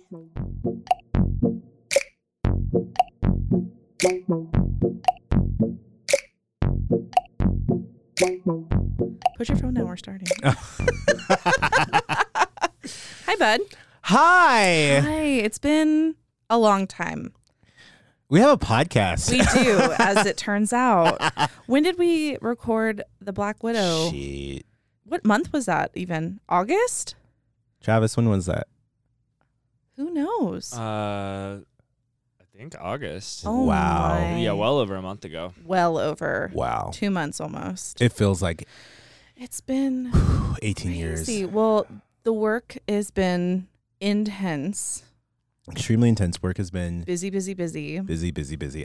Put your phone down. We're starting. Hi, bud. Hi. Hi. It's been a long time. We have a podcast. We do, as it turns out. When did we record The Black Widow? Shit. What month was that even? August? Travis, when was that? Who knows? I think August. Oh, wow. my. Yeah, well over a month ago. Well over. Wow. 2 months almost. It feels like It's been 18 crazy. years. Well, the work has been intense. Extremely intense. Work has been Busy. busy.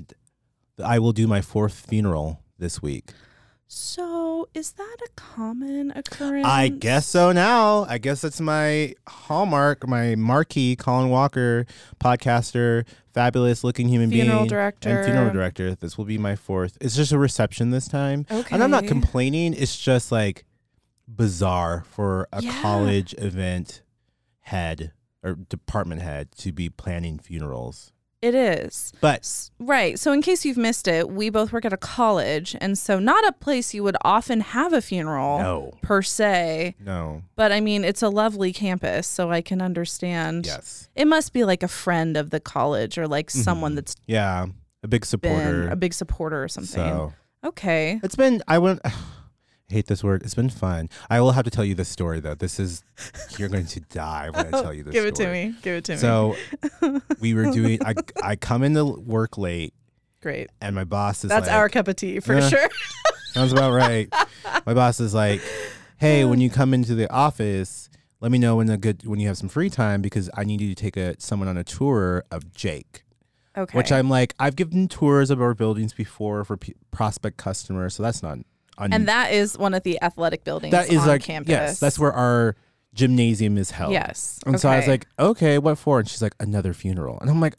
I will do my 4th funeral this week. So, is that a common occurrence? I guess so now. I guess that's my hallmark, my marquee, Colin Walker, podcaster, fabulous looking human Funeral being. director. And funeral director. This will be my 4th. It's just a reception this time. Okay. And I'm not complaining. It's just like bizarre for a Yeah. college event head or department head to be planning funerals. It is. But Right. So in case you've missed it, we both work at a college. And so not a place you would often have a funeral no, per se. no. But I mean, it's a lovely campus. So I can understand. Yes. It must be like a friend of the college or like someone that's Yeah. A big been supporter. a big supporter or something. So Okay. it's been, I hate this word. It's been fun. I will have to tell you this story though. You're going to die when I tell you this Give story. Give it to me. So we were doing, I come into work late Great. and my boss is That's like, our cup of tea for Yeah. sure. sounds about right. My boss is like, hey, when you come into the office, let me know when you have some free time because I need you to take someone on a tour of Jake. Okay. Which I'm like, I've given tours of our buildings before for prospect customers, so that's not. And that is one of the athletic buildings that is on like campus. yes, that's where our gymnasium is held. Yes. And so I was Okay. like, okay, what for? And she's like, another funeral. And I'm like,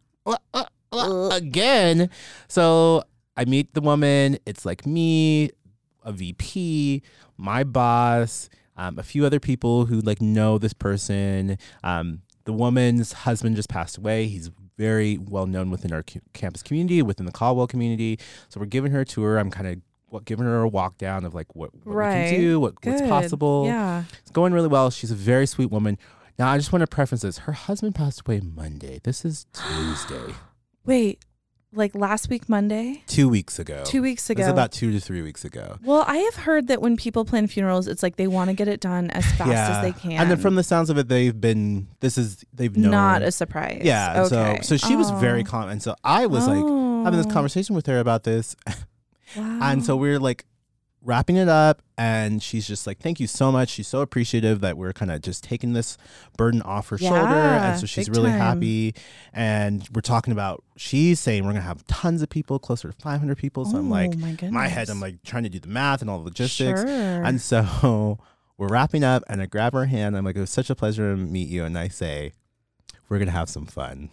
again. So I meet the woman. It's like me, a VP, my boss, a few other people who like know this person. The woman's husband just passed away. He's very well known within our campus community, within the Caldwell community. So we're giving her a tour. I'm kind of giving her a walk down of like what we can do, what's Good. possible. Yeah. It's going really well. She's a very sweet woman. Now, I just want to preference this. Her husband passed away Monday. This is Tuesday. Wait, like last week, Monday? 2 weeks ago. 2 weeks It was ago. about 2 to 3 weeks ago. Well, I have heard that when people plan funerals, it's like they want to get it done as fast as they can. And then from the sounds of it, they've known. Not a surprise. Yeah. Okay. So she was very Oh. calm. And so I was like having this Oh. conversation with her about this. Wow. And so we're like wrapping it up. And she's just like, thank you so much. She's so appreciative that we're kind of just taking this burden off her shoulder. And so she's big really time. happy. And we're talking about, she's saying we're going to have tons of people, closer to 500 people. So I'm like, Oh, my in my head, goodness. I'm like trying to do the math and all the logistics. Sure. And so we're wrapping up and I grab her hand. I'm like, it was such a pleasure to meet you. And I say, we're going to have some fun.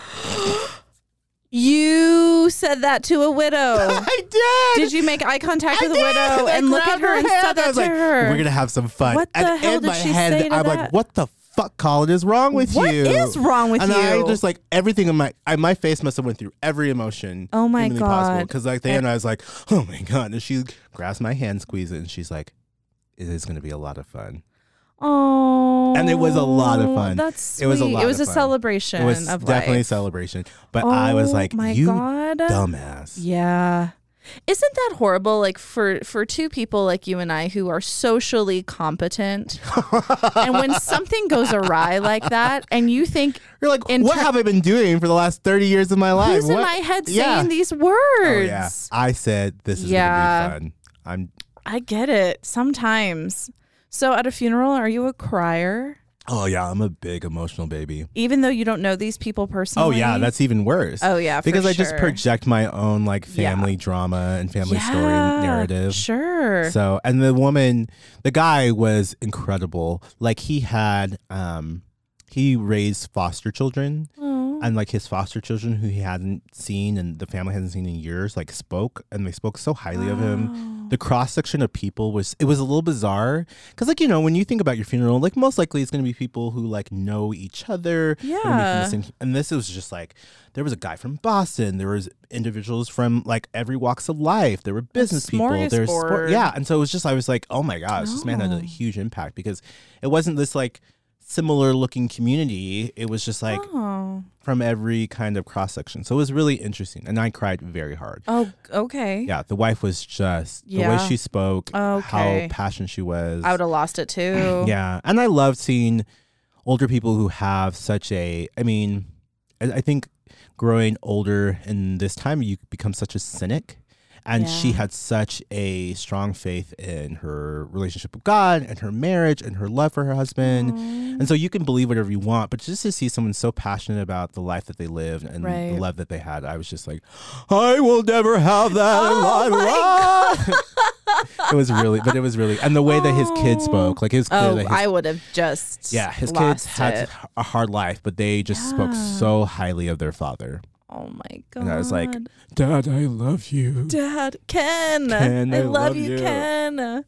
You said that to a widow. I did. Did you make eye contact with a did. widow I and look at grabbed her and hand. said I that was to like, her? we're going to have some fun. What the and hell in did my she head, say to I'm that? like, what the fuck, Colin, is wrong with you? What is wrong with and you? I just like everything in my face must have went through every emotion. Oh my humanly possible. God. Because like then I was like, oh my God. And she grabs my hand, squeezes it, and she's like, it is going to be a lot of fun. Oh, And it was a lot of fun. That's sweet. It was a lot It was of a fun. celebration It was of definitely a life. celebration. But I was like, my you God. dumbass. Yeah. Isn't that horrible? Like for two people like you and I who are socially competent, and when something goes awry like that, and you think, You're like, In what ter- have I been doing for the last 30 years of my life? who's in What? my head Yeah. saying these words? Oh, yeah. I said this is Yeah. going to be fun. I get it sometimes. So at a funeral, are you a crier? Oh, yeah. I'm a big emotional baby. Even though you don't know these people personally? Oh, yeah. That's even worse. Oh, yeah, for Because I just sure. project my own like Yeah. family drama and family Yeah, story narrative. Sure. So, and the guy was incredible. Like he raised foster children. Oh. and like his foster children who he hadn't seen and the family hasn't seen in years like spoke, and they spoke so highly of him. The cross section of people was a little bizarre because, like, you know, when you think about your funeral, like most likely it's going to be people who like know each other. Yeah. And this was just like, there was a guy from Boston. There was individuals from like every walks of life. There were business people. There's smorgasbord. yeah. And so it was just, I was like, oh my gosh, this man had a huge impact because it wasn't this like similar looking community. It was just like from every kind of cross section. So it was really interesting. And I cried very hard. Oh, okay. Yeah. The wife was just the way she spoke, how passionate she was. I would have lost it too. Yeah. And I love seeing older people who have such I think growing older in this time, you become such a cynic. And she had such a strong faith in her relationship with God and her marriage and her love for her husband. And so you can believe whatever you want, but just to see someone so passionate about the life that they lived and the love that they had, I was just like, I will never have that in my life. It was really, and the way that his kids spoke, like I would have just his kids had a hard life, but they just spoke so highly of their father. Oh my God. And I was like, Dad, I love you. Dad, Ken, I love you, Ken.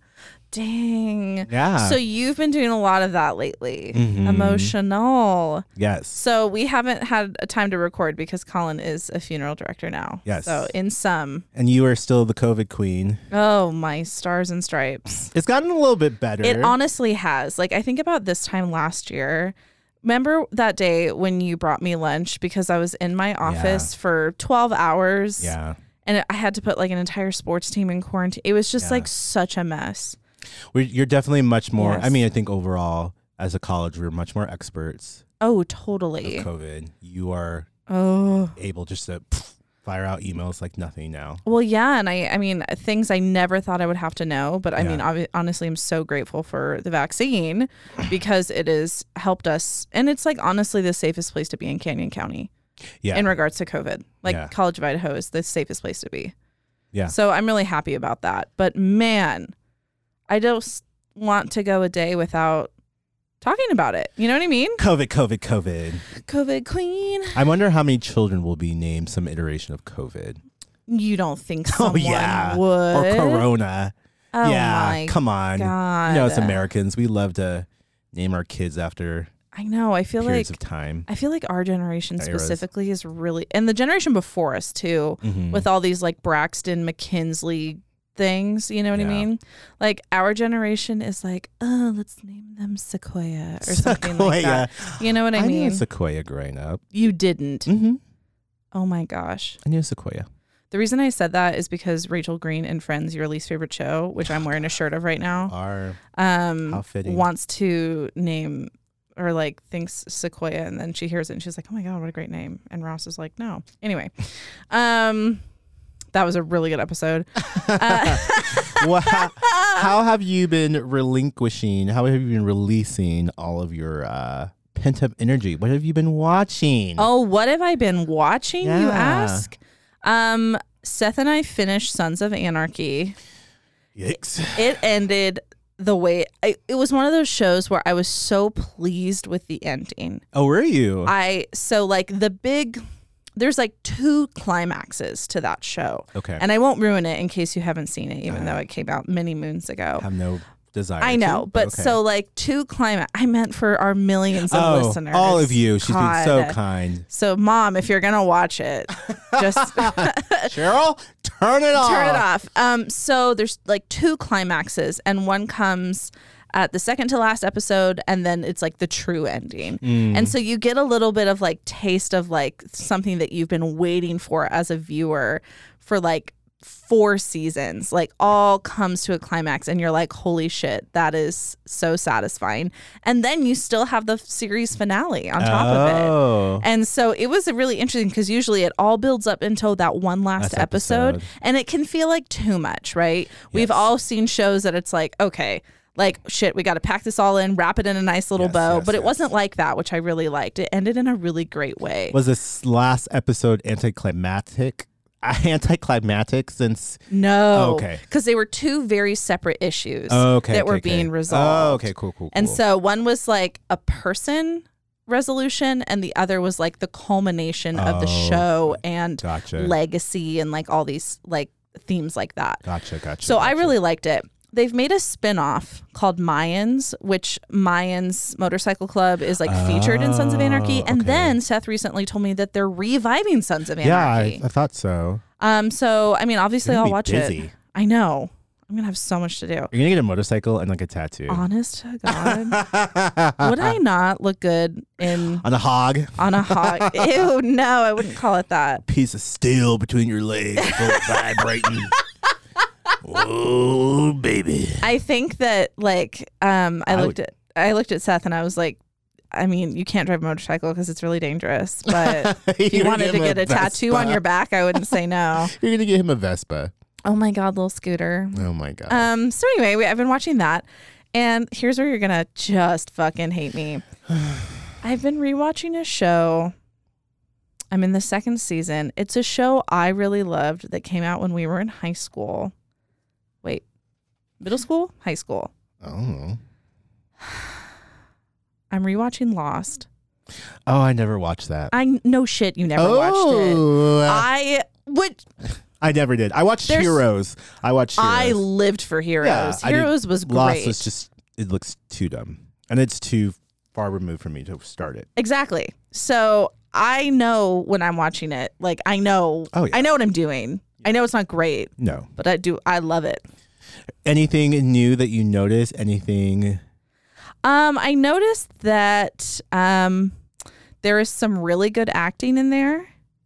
Dang. Yeah. So you've been doing a lot of that lately. Mm-hmm. Emotional. Yes. So we haven't had a time to record because Colin is a funeral director now. Yes. So And you are still the COVID queen. Oh, my stars and stripes. It's gotten a little bit better. It honestly has. Like, I think about this time last year. Remember that day when you brought me lunch because I was in my office for 12 hours? Yeah. And I had to put like an entire sports team in quarantine. It was just like such a mess. You're definitely much more, Yes. I mean, I think overall as a college, we're much more experts Oh, totally. of COVID. You are able just to fire out emails like nothing now. Well, yeah. And I mean, things I never thought I would have to know. But I mean, honestly, I'm so grateful for the vaccine because it has helped us. And it's like, honestly, the safest place to be in Canyon County in regards to COVID. Like College of Idaho is the safest place to be. Yeah. So I'm really happy about that. But man, I just want to go a day without talking about it. You know what I mean? COVID. COVID queen. I wonder how many children will be named some iteration of COVID. You don't think someone would? Or Corona. Oh yeah, come on. God. You know, as Americans, we love to name our kids after I know. I feel periods like of time. I feel like our generation Eras. specifically is really, and the generation before us too, with all these like Braxton McKinsley things, you know what I mean? Like our generation is like, oh, let's name them Sequoia or something like that. You know what I mean? knew a Sequoia growing up. You didn't. Mm-hmm. Oh my gosh. I knew a Sequoia. The reason I said that is because Rachel Green and Friends, your least favorite show, which I'm wearing a shirt of right now, How fitting. wants to name or like thinks Sequoia, and then she hears it and she's like, oh my God, what a great name. And Ross is like, no. Anyway, that was a really good episode. How have you been relinquishing? How have you been releasing all of your pent up energy? What have you been watching? Oh, what have I been watching? Yeah. You ask. Seth and I finished Sons of Anarchy. Yikes! It ended the way it was one of those shows where I was so pleased with the ending. Oh, were you? There's like 2 climaxes to that show. Okay. And I won't ruin it in case you haven't seen it, even though it came out many moons ago. I have no desire. I know, but okay. so like 2 climax. I meant for our millions of listeners. All of you. She's been so God. kind. So, Mom, if you're gonna watch it, just Cheryl, turn it off. turn it off. So there's like 2 climaxes, and one comes at the second to last episode, and then it's like the true ending. And so you get a little bit of like taste of like something that you've been waiting for as a viewer for like 4 seasons, like all comes to a climax, and you're like, holy shit, that is so satisfying. And then you still have the series finale on top of it. And so it was really interesting because usually it all builds up until that one last episode, and it can feel like too much, right? Yes. We've all seen shows that it's like, okay, like shit, we got to pack this all in, wrap it in a nice little bow. But it wasn't like that, which I really liked. It ended in a really great way. Was this last episode anticlimactic since? No. Okay. Because they were 2 very separate issues that were being resolved. Oh, okay, cool. And so one was like a person resolution, and the other was like the culmination of the show and Gotcha. legacy and like all these like themes like that. Gotcha. So I really liked it. They've made a spin-off called Mayans, which Mayans Motorcycle Club is like featured in Sons of Anarchy. And then Seth recently told me that they're reviving Sons of Anarchy. Yeah, I thought so. So I mean, obviously You're I'll gonna watch be it. busy. I know. I'm gonna have so much to do. You're gonna get a motorcycle and like a tattoo. Honest to God. Would I not look good On a hog. on a hog? Ew, no, I wouldn't call it that. Piece of steel between your legs, both vibrating. Oh, baby. I think that like I looked at Seth and I was like, I mean, you can't drive a motorcycle because it's really dangerous. But if you wanted to get a tattoo on your back, I wouldn't say no. You're gonna get him a Vespa. Oh my God, little scooter. Oh my God. So anyway, I've been watching that, and here's where you're gonna just fucking hate me. I've been rewatching a show. I'm in the second season. It's a show I really loved that came out when we were in high school. Wait, middle school? High school. Oh. I'm rewatching Lost. Oh, I never watched that. No shit, you never watched it. I never did. I watched Heroes. I lived for Heroes. Yeah, Heroes was great. Lost was just, it looks too dumb. And it's too far removed for me to start it. Exactly. So I know when I'm watching it, like I know what I'm doing. I know it's not great. No. But I love it. Anything new that you notice? Anything? I noticed that there is some really good acting in there,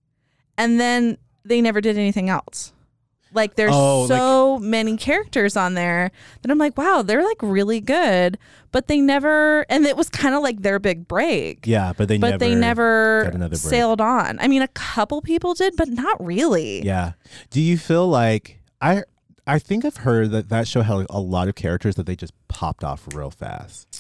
and then they never did anything else. Like there's so many characters on there that I'm like, wow, they're like really good, but they never, and it was kind of like their big break. Yeah, but they never got another break. sailed on. I mean, a couple people did, but not really. Yeah. Do you feel like I think I've heard that show had a lot of characters that they just popped off real fast.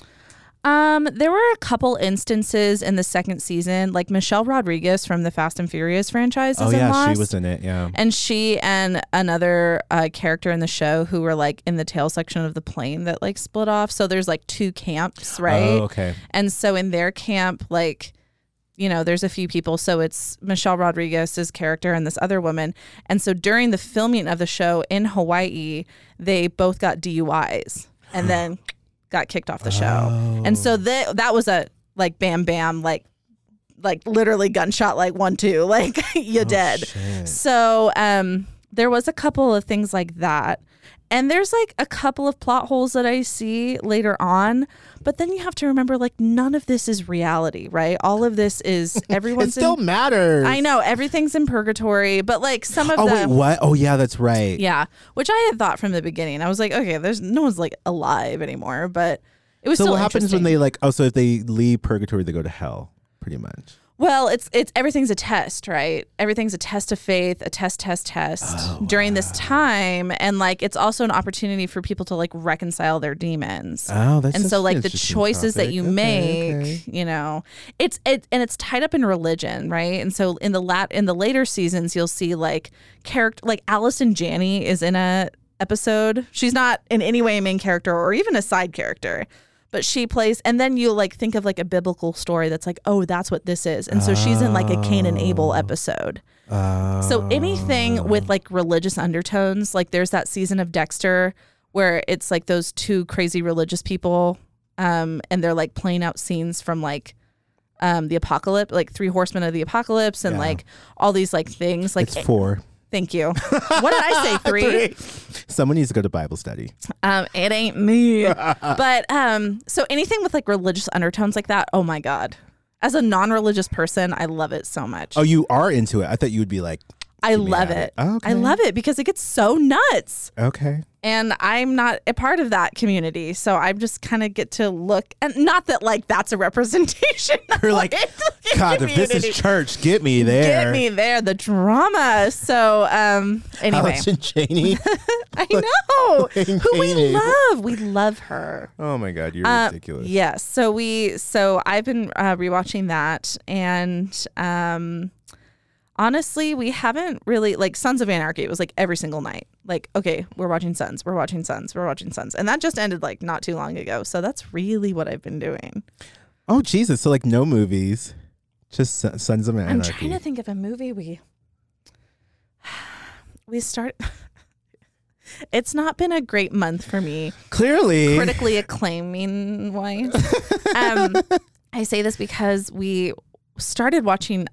There were a couple instances in the second season, like Michelle Rodriguez from the Fast and Furious franchise is in Lost. She was in it, yeah. And she and another character in the show who were like in the tail section of the plane that like split off. So there's like two camps, right? Oh, okay. And so in their camp, like, you know, there's a few people. So it's Michelle Rodriguez's character and this other woman. And so during the filming of the show in Hawaii, they both got DUIs and then got kicked off the show. And so that was a like bam bam like literally gunshot like 1-2 like you're dead. Shit. So there was a couple of things like that. And there's like a couple of plot holes that I see later on, but then you have to remember like none of this is reality, right? All of this is everyone's it still matters. I know everything's in purgatory, but like some of wait, what? Oh yeah, that's right. Yeah, which I had thought from the beginning. I was like, okay, there's no one's like alive anymore, but it was So still what happens when interesting. they like? Oh, so if they leave purgatory, they go to hell, pretty much. Well, it's everything's a test, right? Everything's a test of faith, a test during this time, and like it's also an opportunity for people to like reconcile their demons. Oh, that's and so an like the interesting choices that topic. you Okay, make, okay. you know, it's tied up in religion, right? And so in the later seasons, you'll see like character like Allison Janney is in a episode. She's not in any way a main character or even a side character. But she plays, and then you like think of like a biblical story that's like, oh, that's what this is. And so she's in like a Cain and Abel episode. So anything with like religious undertones, like there's that season of Dexter where it's like those two crazy religious people and they're like playing out scenes from like the apocalypse, like 3 Horsemen of the Apocalypse and like all these like things. Like It's 4. Thank you. What did I say? 3? Someone needs to go to Bible study. It ain't me. But so anything with like religious undertones like that, oh my God. As a non-religious person, I love it so much. Oh, you are into it. I thought you would be like, I keep me love at it. Oh, okay. I love it because it gets so nuts. Okay. And I'm not a part of that community. So I just kind of get to look, and not that like that's a representation. You're like, God, if this is church, get me there. Get me there, the drama. So anyway. Allison Janney. I know. Playing Who we Cain. love. We love her. Oh my God, you're ridiculous. Yes. So I've been rewatching that, and honestly, we haven't really like Sons of Anarchy. It was like every single night. Like, okay, we're watching Sons, we're watching Sons, we're watching Sons, and that just ended like not too long ago. So that's really what I've been doing. Oh Jesus! So like no movies, just Sons of Anarchy. I'm trying to think of a movie we start. It's not been a great month for me. Clearly, Critically acclaiming wise. I say this because we started watching.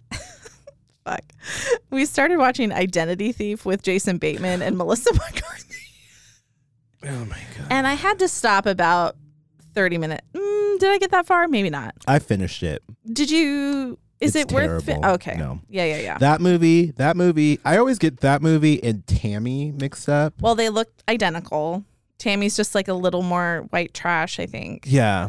We started watching Identity Thief with Jason Bateman and Melissa McCarthy. Oh my God! And I had to stop about 30 minutes. Did I get that far? Maybe not. I finished it. Did you? Is It's it worth? terrible. Okay. No. Yeah. That movie. I always get that movie and Tammy mixed up. Well, they look identical. Tammy's just like a little more white trash, I think. Yeah,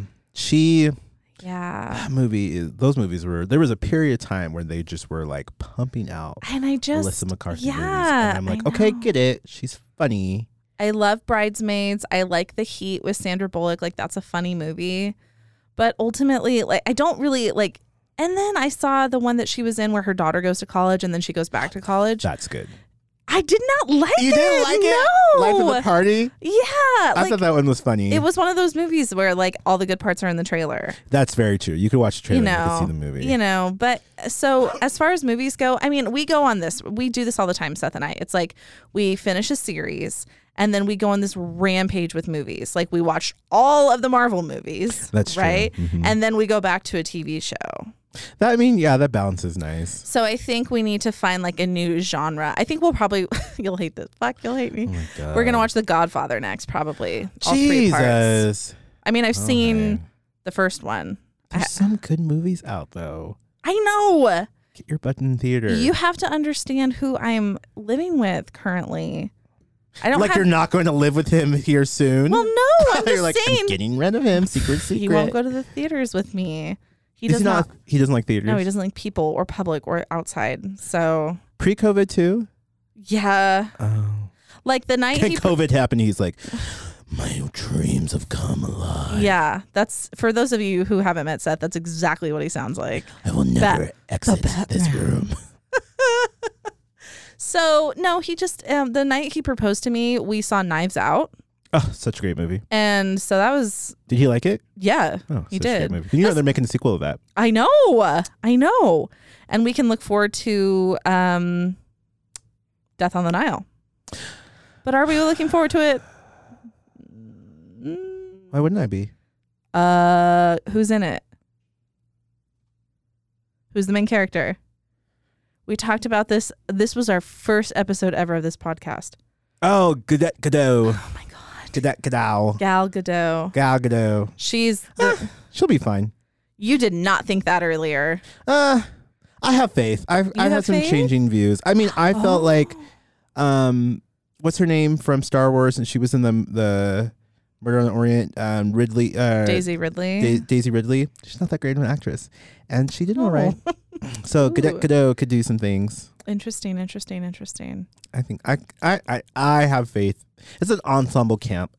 Yeah. those movies were. There was a period of time where they just were like pumping out And I just. Melissa McCarthy movies, Yeah. and I'm like, I okay, know. get it. She's funny. I love Bridesmaids. I like The Heat with Sandra Bullock. Like, that's a funny movie. But ultimately, like, I don't really like. And then I saw the one that she was in where her daughter goes to college and then she goes back to college. That's good. I did not like it. You didn't like it? No. Life of the Party? Yeah. I thought that one was funny. It was one of those movies where like all the good parts are in the trailer. That's very true. You could watch the trailer You and you know, could see the movie. But so as far as movies go, I mean, we go on this. We do this all the time, Seth and I. It's like we finish a series and then we go on this rampage with movies. Like we watched all of the Marvel movies. That's true. right. Mhm. And then we go back to a TV show. That balance is nice. So I think we need to find like a new genre. I think we'll probably you'll hate this. You'll hate me. Oh my God. We're gonna watch The Godfather next, probably. All 3 parts. Jesus. I mean, I've seen Okay. the first one. There's some good movies out though. I know. Get your butt in theater. You have to understand who I'm living with currently. I don't like have, you're not going to live with him here soon. Well, no, I'm You're just like, saying I'm getting rid of him. Secret. he won't go to the theaters with me. He Is does not. He doesn't like theaters. No, he doesn't like people or public or outside. So Pre-COVID too. yeah, Oh. like the night he. COVID happened. He's like, my dreams have come alive. Yeah, that's for those of you who haven't met Seth. That's exactly what he sounds like. I will never exit the this room. So no, he just the night he proposed to me, we saw Knives Out, Oh, such a great movie. and so that was Did he like it? yeah. Oh, He such a did. great movie. You know they're making a sequel of that. I know, and we can look forward to Death on the Nile. But are we looking forward to it? Why wouldn't I be? Who's in it? Who's the main character? We talked about this. This was our first episode ever of this podcast. Oh, Gadot. Oh my God. Gadot. Gal Gadot. Gal Gadot. She's She'll be fine. you did not think that earlier. I have faith. I've have had some faith? changing views. I mean, I felt Oh. like, what's her name from Star Wars? And she was in the Murder on the Orient. Ridley. Daisy Ridley. Daisy Ridley. She's not that great of an actress, and she did all Oh. right. So Ooh. Gadot could do some things. Interesting. I think I have faith. It's an ensemble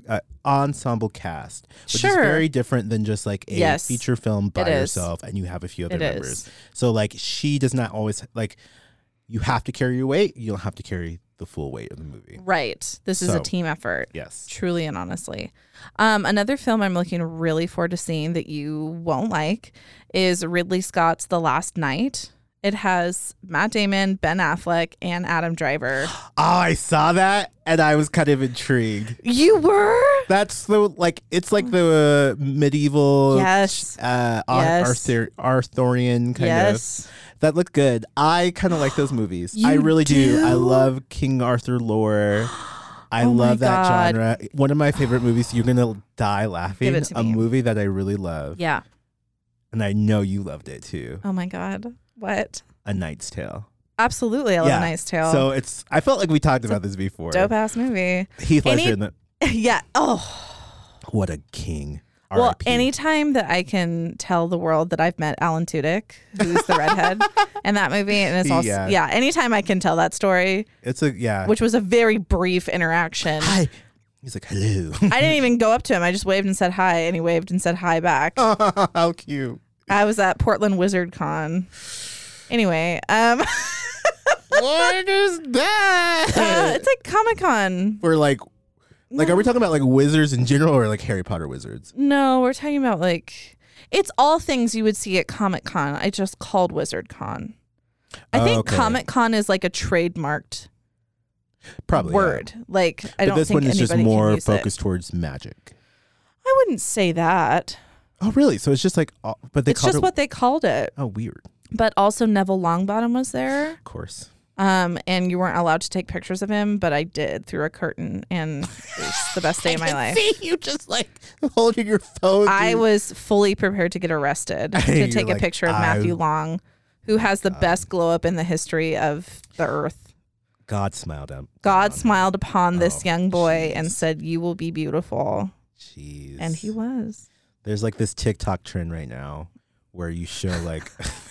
cast, which Sure. is very different than just like a Yes, feature film by it is. yourself and you have a few other It members. is. So like she does not always like you have to carry your weight. You don't have to carry the full weight of the movie. Right. This is a So, team effort. Yes. Truly and honestly. Another film I'm looking really forward to seeing that you won't like is Ridley Scott's The Last Night. It has Matt Damon, Ben Affleck, and Adam Driver. Oh, I saw that and I was kind of intrigued. You were? That's the it's like the medieval Yes. Yes. Arthurian kind of. Yes. That looked good. I kind of like those movies. You I really do. I do? love King Arthur lore. I Oh my love that God. genre. One of my favorite movies. You're gonna die laughing. Give it to a me. movie that I really love, Yeah. and I know you loved it too. Oh my God. What? A Knight's Tale. Absolutely. I love Yeah. A Knight's Tale. So it's. I felt like we talked about this before. dope ass movie. Heath Any- Ledger in the. Yeah. Oh. What a king. Well, R.I.P. anytime that I can tell the world that I've met Alan Tudyk, who's the redhead in that movie, and it's also Yeah. anytime I can tell that story, It's a which was a very brief interaction. Hi. He's like, hello. I didn't even go up to him. I just waved and said hi, and he waved and said hi back. How cute. I was at Portland Wizard Con. Anyway, What is that? it's like Comic-Con. We're like, are we talking about like wizards in general or like Harry Potter wizards? No, we're talking about like It's all things you would see at Comic-Con. I just called Wizard Con. I think okay. Comic-Con is like a trademarked Probably word. Yeah. Like, I But don't this think one is just anybody can more use focused it. towards magic. I wouldn't say that. Oh, really? So it's just like, but they It's called just it. what they called it. Oh, weird. But also Neville Longbottom was there. Of course. And you weren't allowed to take pictures of him, but I did through a curtain, and it was the best day of my life. See you just like holding your phone. I was fully prepared to get arrested to You're take a like, picture of Matthew Long, who has the best glow up in the history of the earth. God smiled up. God smiled upon this Oh, young boy and jeez. said, "You will be beautiful," Jeez. and he was. There's like this TikTok trend right now where you show like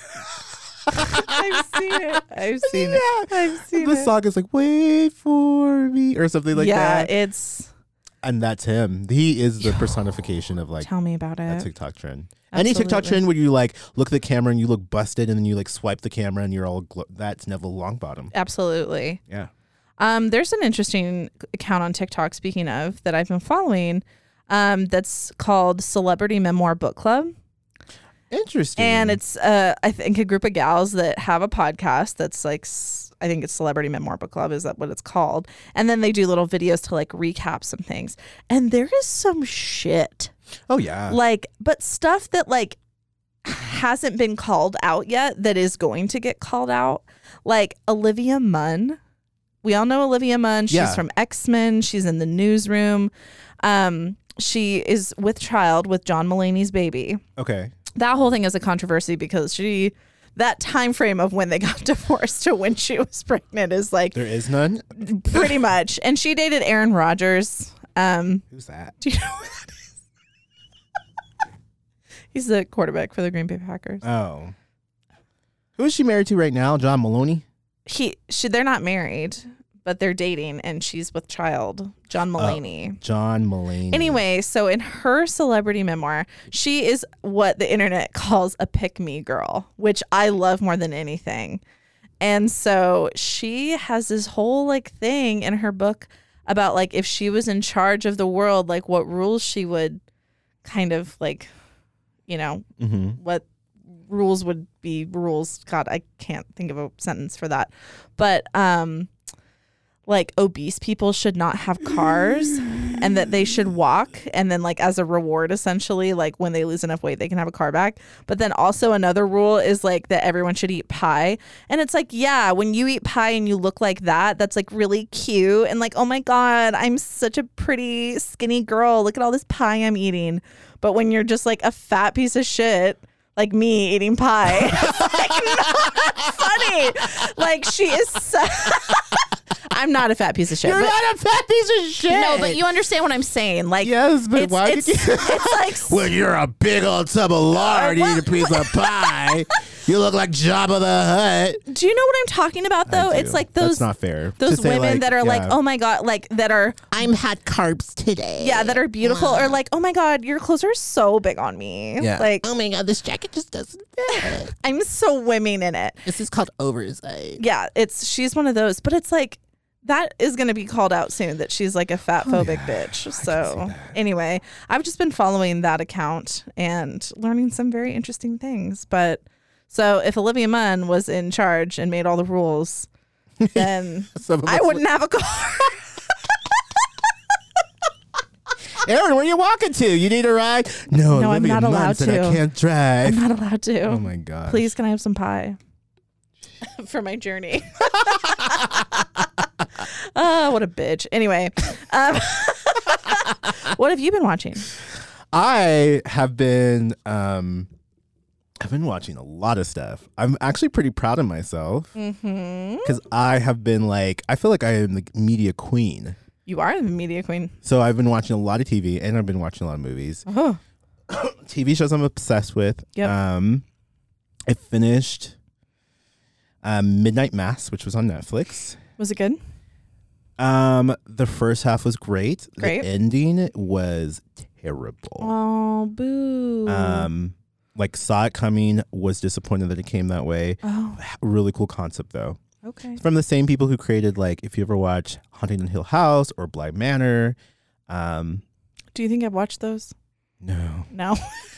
I've seen it. I've seen it. Yeah. I've seen the it. song is like "Wait for me" or something like yeah, that. it's. And that's him. He is the personification of like Tell me about that it. TikTok trend. Any TikTok Absolutely. trend where you like look at the camera and you look busted and then you like swipe the camera and you're all that's Neville Longbottom. Absolutely. Yeah. There's an interesting account on TikTok, speaking of, that I've been following, that's called Celebrity Memoir Book Club. Interesting. And it's, I think, a group of gals that have a podcast that's like, I think it's Celebrity Memoir Book Club. Is that what it's called? And then they do little videos to like recap some things. And there is some shit. oh yeah. Like, but stuff that like hasn't been called out yet that is going to get called out. Like Olivia Munn. We all know Olivia Munn. She's Yeah. from X-Men. She's in the newsroom. She is with child with John Mulaney's baby. Okay. That whole thing is a controversy because that time frame of when they got divorced to when she was pregnant is like There is none. pretty much. And she dated Aaron Rodgers. Who's that? Do you know who that is? He's the quarterback for the Green Bay Packers. Oh. Who is she married to right now? John Maloney? They're not married, but they're dating, and she's with child, John Mulaney. John Mulaney. Anyway, so in her celebrity memoir, she is what the internet calls a pick-me girl, which I love more than anything. And so she has this whole like thing in her book about like if she was in charge of the world, like what rules she would kind of like, you know, what rules would be rules. God, I can't think of a sentence for that. But like obese people should not have cars and that they should walk, and then like as a reward essentially, like when they lose enough weight they can have a car back. But then also another rule is like that everyone should eat pie, and it's like, yeah, when you eat pie and you look like that's like really cute and like, oh my god, I'm such a pretty skinny girl, look at all this pie I'm eating. But when you're just like a fat piece of shit like me eating pie, it's like not funny. Like she is I'm not a fat piece of shit. You're but not a fat piece of shit. no, but you understand what I'm saying. Like, Yes, but why did you? it's like When you're a big old tub of lard eating a piece of pie, you look like Jabba the Hutt. do you know what I'm talking about though? I It's do. like those That's not fair. To those say, women like, that are like, yeah. oh my god, like that are I'm had carbs today. yeah, that are beautiful, or like, oh my god, your clothes are so big on me. Yeah. Like oh my god, this jacket just doesn't fit. I'm so women in it. This is called oversized. Yeah, she's one of those, but it's like that is going to be called out soon that she's like a fat phobic bitch. So anyway, I've just been following that account and learning some very interesting things. But so if Olivia Munn was in charge and made all the rules, then I wouldn't have a car. Aaron, where are you walking to? You need a ride? No, No, I'm Olivia not Munn allowed said to. I can't drive. I'm not allowed to. Oh my god. Please, can I have some pie for my journey? What a bitch. Anyway, what have you been watching? I have been I've been watching a lot of stuff. I'm actually pretty proud of myself because I have been like, I feel like I am the media queen. You are the media queen. So I've been watching a lot of TV and I've been watching a lot of movies. Oh, TV shows I'm obsessed with. Yep. I finished Midnight Mass, which was on Netflix. was it good? The first half was great. Great. The ending was terrible. Oh, boo. Like saw it coming, was disappointed that it came that way. Oh, Really cool concept though. okay. From the same people who created, like, if you ever watch Haunting on Hill House or Bly Manor. Do you think I've watched those? No. No.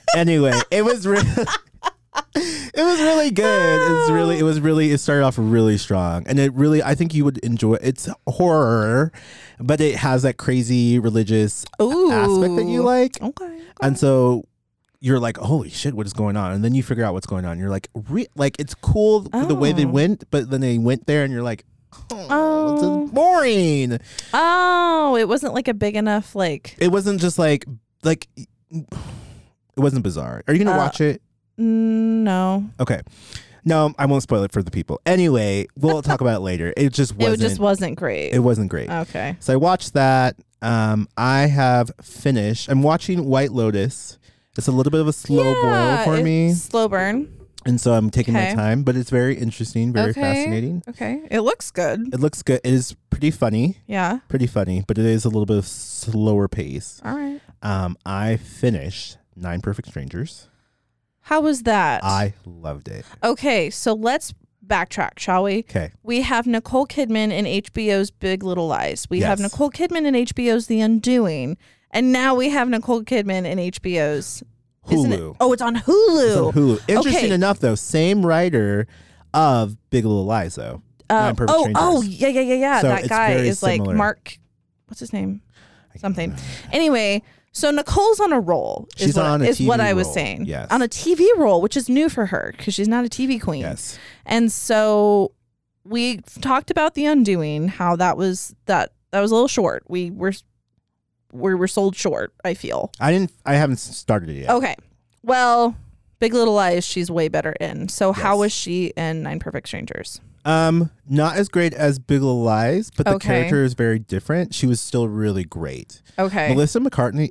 Anyway, it was really it was really good. It started off really strong, and I think you would enjoy it. It's horror, but it has that crazy religious aspect that you like. Okay. And so you're like, holy shit, what is going on? And then you figure out what's going on. You're like, it's cool the way they went, but then they went there and you're like, this is boring. Oh, it wasn't like a big enough like. It wasn't just like it wasn't bizarre. Are you going to watch it? No. Okay. No, I won't spoil it for the people. Anyway, we'll talk about it later. It just wasn't great. It wasn't great. Okay. So I watched that. I have finished. I'm watching White Lotus. It's a little bit of a slow boil for me. Slow burn. And so I'm taking my time, but it's very interesting, very fascinating. Okay. It looks good. It looks good. It is pretty funny. Yeah. Pretty funny, but it is a little bit of slower pace. All right. I finished 9 Perfect Strangers. How was that? I loved it. Okay, so let's backtrack, shall we? Okay. We have Nicole Kidman in HBO's Big Little Lies. We have Yes. Nicole Kidman in HBO's The Undoing. And now we have Nicole Kidman in HBO's Hulu. Oh, it's on Hulu. It's on Hulu. Interesting Okay. enough, though, same writer of Big Little Lies, though. 9 Perfect Strangers. Yeah. So That it's guy very is like similar. Mark. What's his name? Something. Anyway, so Nicole's on a roll. She's on a is what TV I was roll. saying. Yes. On a TV role, which is new for her because she's not a TV queen. Yes. And so we talked about The Undoing, how that was a little short. We were sold short, I feel. I haven't started it yet. Okay. Well, Big Little Lies, she's way better in. So how Yes. was she in 9 Perfect Strangers? Not as great as Big Little Lies, but the Okay. character is very different. She was still really great. Okay. Melissa McCartney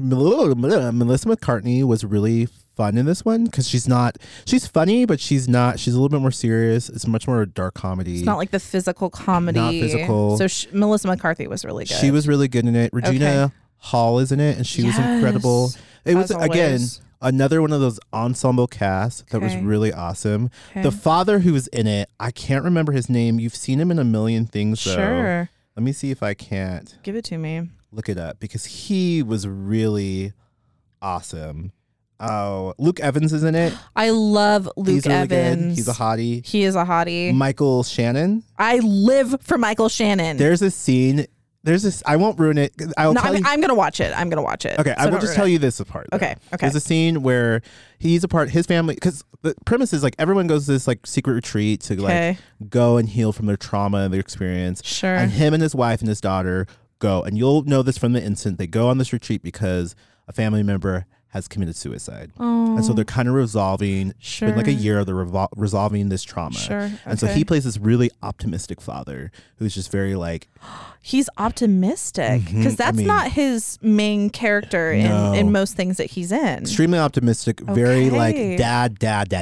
was really fun in this one because she's funny, but she's a little bit more serious. It's much more a dark comedy. It's not like the physical comedy. Not physical. So Melissa McCarthy was really good. She was really good in it. Regina Okay. Hall is in it, and she was Yes. incredible. It was, As again, always. another one of those ensemble casts that was Okay. really awesome. Okay. The father who was in it, I can't remember his name. You've seen him in a million things, though. Sure. Let me see if I can't Give it to me. look it up because he was really awesome. Oh, Luke Evans is in it. I love Luke He's really Evans. good. He's a hottie. He is a hottie. Michael Shannon. I live for Michael Shannon. There's a scene. I won't ruin it. I'll No, tell you. I'm gonna watch it. I'm gonna watch it. Okay, So I will don't just ruin tell it. you this part. though. Okay, okay. There's a scene where he's a part, his family, because the premise is like everyone goes to this like secret retreat to Okay. like go and heal from their trauma and their experience. Sure. And him and his wife and his daughter go, and you'll know this from the instant they go on this retreat because a family member has committed suicide. Oh, And so they're kind of resolving. It's been like a Sure. year. They're resolving this trauma. Sure. And so okay. he plays this really optimistic father who's just very like, He's optimistic because that's not his main character No. in most things that he's in. extremely optimistic, very like Okay. dad.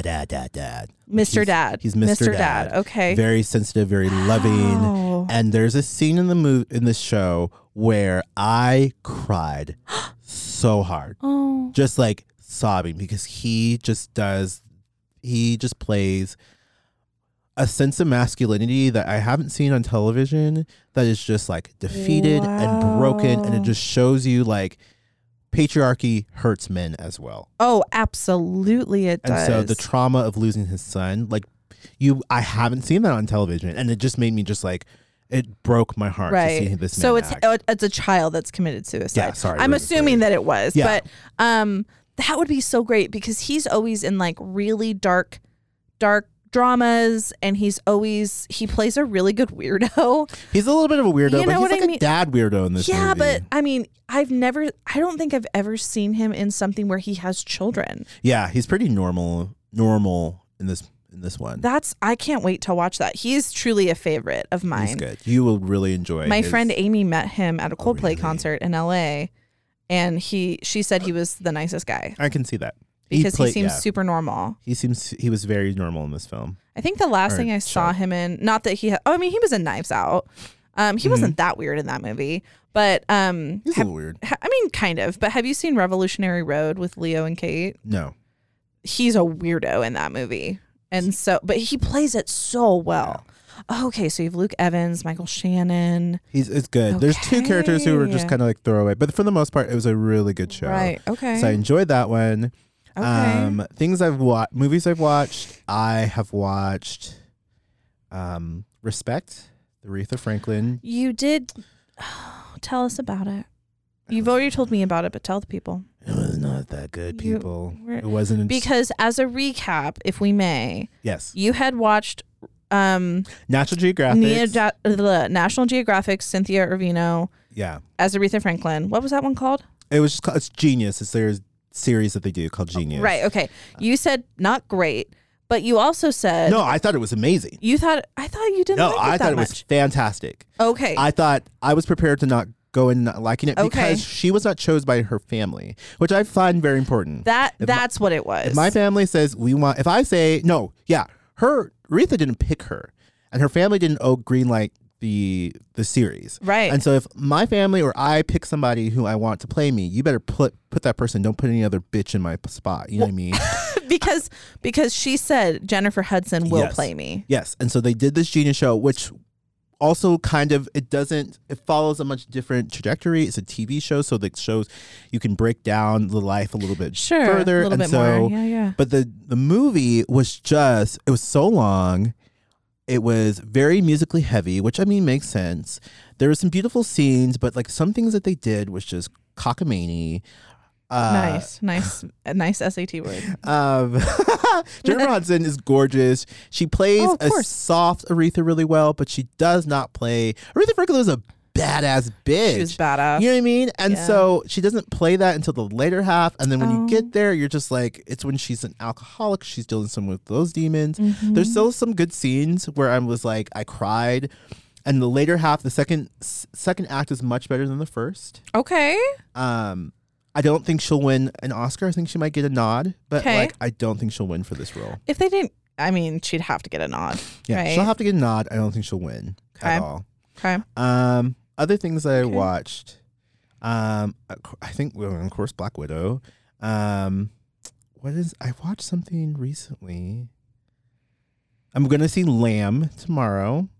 Mr. Dad. He's Mr. Dad. Okay. Very sensitive, very loving. Wow. And there's a scene in this show where I cried so hard. Oh. Just like sobbing because he just plays a sense of masculinity that I haven't seen on television that is just like defeated and broken, and it Wow. just shows you like patriarchy hurts men as well. Oh, absolutely it And does. so the trauma of losing his son, like I haven't seen that on television, and it just made me just like it broke my heart to see right. this So man act. it's a child that's committed suicide. Yeah, sorry, I'm really assuming quick. that it was. Yeah. But that would be so great because he's always in like really dark dramas, and he plays a really good weirdo. He's a little bit of a weirdo, You but know he's what like I a mean? dad weirdo in this Yeah, movie. but I mean, I don't think I've ever seen him in something where he has children. yeah, he's pretty normal in this one. I can't wait to watch that. He is truly a favorite of mine. He's good. You will really enjoy. My his- friend Amy met him at a Coldplay really? concert in LA, and she said he was the nicest guy I can see that because he seems yeah. super normal. He was very normal in this film. I think the last Or thing I saw show. him in, not that he he was in Knives Out. He wasn't that weird in that movie, but He's a little weird. I mean, kind of. But have you seen Revolutionary Road with Leo and Kate? No, He's a weirdo in that movie. And so, but he plays it so well. Okay, so you have Luke Evans, Michael Shannon. it's good. There's two characters who were just Okay. kind of like throwaway, but for the most part, it was a really good show. Right. Okay. So I enjoyed that one. Things I've watched, movies I've watched. I have watched Respect, the Aretha Franklin. You did. Tell us about it. You've already told me about it, but tell the people. It was not that good, people. It wasn't. Because as a recap, if we may, Yes. you had watched National Geographic. National Geographic's Cynthia Ervino Yeah. as Aretha Franklin. What was that one called? It was just called, it's Genius. It's their series that they do called Genius. Right. Okay. You said not great, but you also said No, I thought it was amazing. I thought you didn't. No, like it I that thought it much. was fantastic. Okay. I thought I was prepared to not go in not liking it Okay. because she was not chosen by her family, which I find very important. That's what it was. If my family says we want, if I say no, yeah, Aretha didn't pick her, and her family didn't green light the series, Right. And so if my family or I pick somebody who I want to play me, you better put that person. Don't put any other bitch in my spot. You know what I mean? because she said Jennifer Hudson will Yes. play me. Yes, and so they did this Genius show, which also kind of it follows a much different trajectory. It's a TV show, so it shows you can break down the life a little bit further, a little and bit so more. Yeah. but the movie was just it was so long. It was very musically heavy, which I mean makes sense. There were some beautiful scenes, but like some things that they did was just cockamamie. Nice SAT word. Jennifer Hudson is gorgeous. She plays Oh, of a course. soft Aretha really well, but she does not play. Aretha Franklin is a badass bitch. She was badass. You know what I mean? And Yeah. so she doesn't play that until the later half. And then when you Oh. get there, you're just like, it's when she's an alcoholic. She's dealing some with those demons. Mm-hmm. There's still some good scenes where I was like, I cried. And the later half, the second act is much better than the first. Okay. I don't think she'll win an Oscar. I think she might get a nod, but Okay. like I don't think she'll win for this role. If they didn't, I mean, she'd have to get a nod. Yeah, right? she'll have to get a nod. I don't think she'll win at all. Okay. Other things that I Okay. watched, I think, well, of course, Black Widow. I watched something recently. I'm gonna see Lamb tomorrow.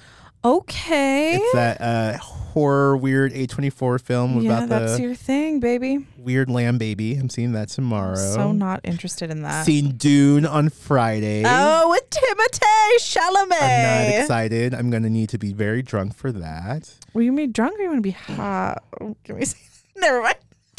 Okay. It's that horror, weird A24 film yeah, about that's the your thing, baby. weird lamb baby. I'm seeing that tomorrow. So not interested in that. Seeing Dune on Friday. Oh, with Timothée Chalamet. I'm not excited. I'm gonna need to be very drunk for that. Were you gonna be drunk or you want to be hot? Oh, can we see? Never mind.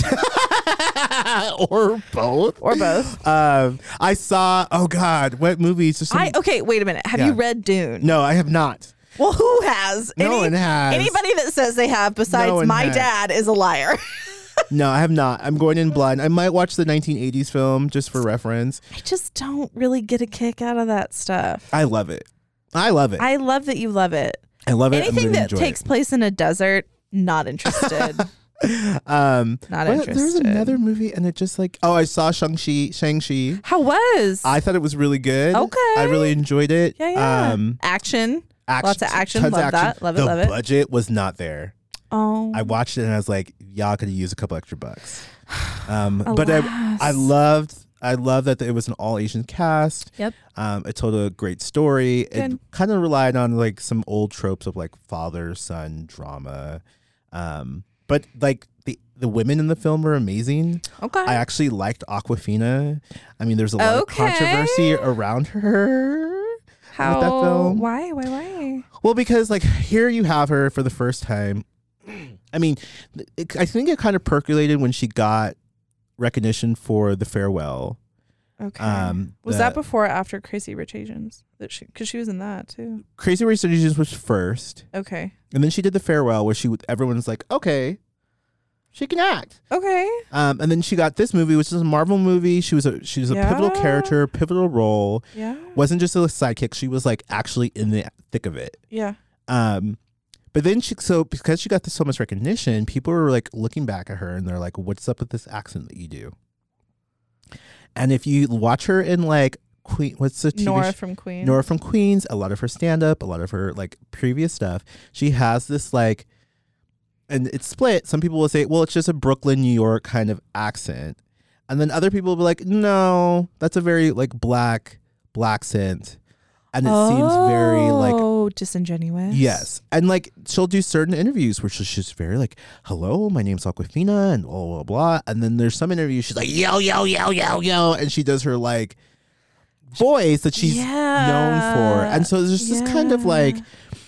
Or both. Or both. I saw. Oh God, what movies? Okay, wait a minute. Have Yeah. you read Dune? No, I have not. Well, who has? No one has. Anybody that says they have, besides No one my has. dad, is a liar. No, I have not. I'm going in blind. I might watch the 1980s film just for reference. I just don't really get a kick out of that stuff. I love it. I love it. I love that you love it. I love it. Anything I'm that gonna enjoy takes place in a desert, not interested. it. Not There's interested. another movie, and it just like I saw Shang-Chi. How was? I thought it was really good. Okay. I really enjoyed it. yeah. Action. Lots of action. tons of Love that. Love it. The Love it. budget was not there. Oh. I watched it and I was like, y'all could use a couple extra bucks. But I loved that it was an all Asian cast. Yep. It told a great story. It Good. kind of relied on like some old tropes of like father son drama. But like the women in the film were amazing. Okay. I actually liked Awkwafina. I mean, there's a lot of controversy around her. How? that film. Why? Well, because like here you have her for the first time. I mean, I think it kind of percolated when she got recognition for The Farewell. Okay. Was that before or after Crazy Rich Asians? Because she was in that too. Crazy Rich Asians was first, Okay. and then she did The Farewell, where everyone's like, okay, she can act. Okay. And then she got this movie, which is a Marvel movie. She was a pivotal Yeah. character, pivotal role. Yeah. Wasn't just a sidekick. She was like actually in the thick of it. Yeah. But then because she got so much recognition, people were like looking back at her and they're like, what's up with this accent that you do? And if you watch her in like what's the TV Nora from Queens. Nora from Queens, a lot of her stand up, a lot of her like previous stuff, she has this like, and it's split. Some people will say, well, it's just a Brooklyn, New York kind of accent. And then other people will be like, no, that's a very like black accent. And it seems very like disingenuous. yes. And like she'll do certain interviews where she's just very like, hello, my name's Aquafina and blah, blah, blah. And then there's some interviews she's like, yo, yo, yo, yo, yo. And she does her like voice that she's known for. And so there's this kind of like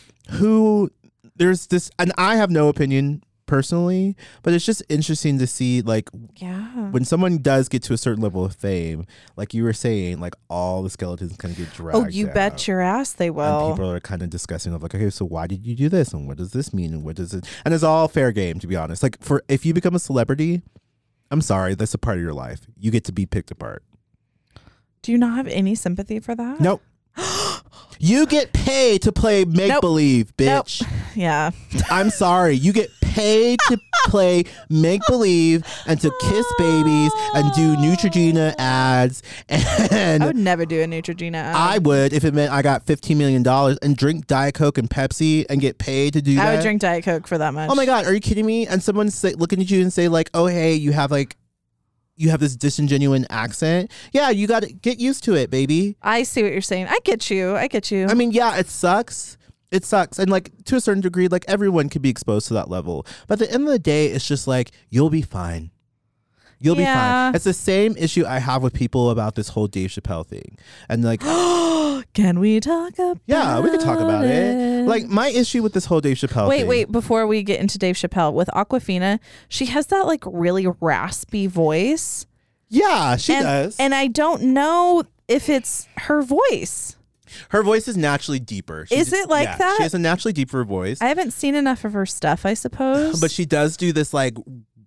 there's this, and I have no opinion personally, but it's just interesting to see like when someone does get to a certain level of fame, like you were saying, like all the skeletons kind of get dragged. Oh, you bet your ass they will. And people are kind of discussing of like, okay, so why did you do this, and what does this mean, and what does it? And it's all fair game, to be honest. Like if you become a celebrity, I'm sorry, that's a part of your life. You get to be picked apart. Do you not have any sympathy for that? Nope. You get paid to play make-believe, bitch. Nope. Yeah. I'm sorry. You get paid to play make-believe and to kiss babies and do Neutrogena ads. And I would never do a Neutrogena ad. I would if it meant I got $15 million and drink Diet Coke and Pepsi and get paid to do that. I would drink Diet Coke for that much. Oh my God. Are you kidding me? And someone looking at you and say like, oh, hey, you have this disingenuous accent. Yeah, you got to get used to it, baby. I see what you're saying. I get you. I mean, yeah, it sucks. It sucks. And like to a certain degree, like everyone could be exposed to that level. But at the end of the day, it's just like, you'll be fine. You'll be fine. It's the same issue I have with people about this whole Dave Chappelle thing. And like, can we talk about yeah, we could talk about it. Like my issue with this whole Dave Chappelle thing. Wait, before we get into Dave Chappelle, with Aquafina, she has that like really raspy voice. Yeah, she does. And I don't know if it's her voice. Her voice is naturally deeper. Is it like that? She has a naturally deeper voice. I haven't seen enough of her stuff, I suppose. But she does do this like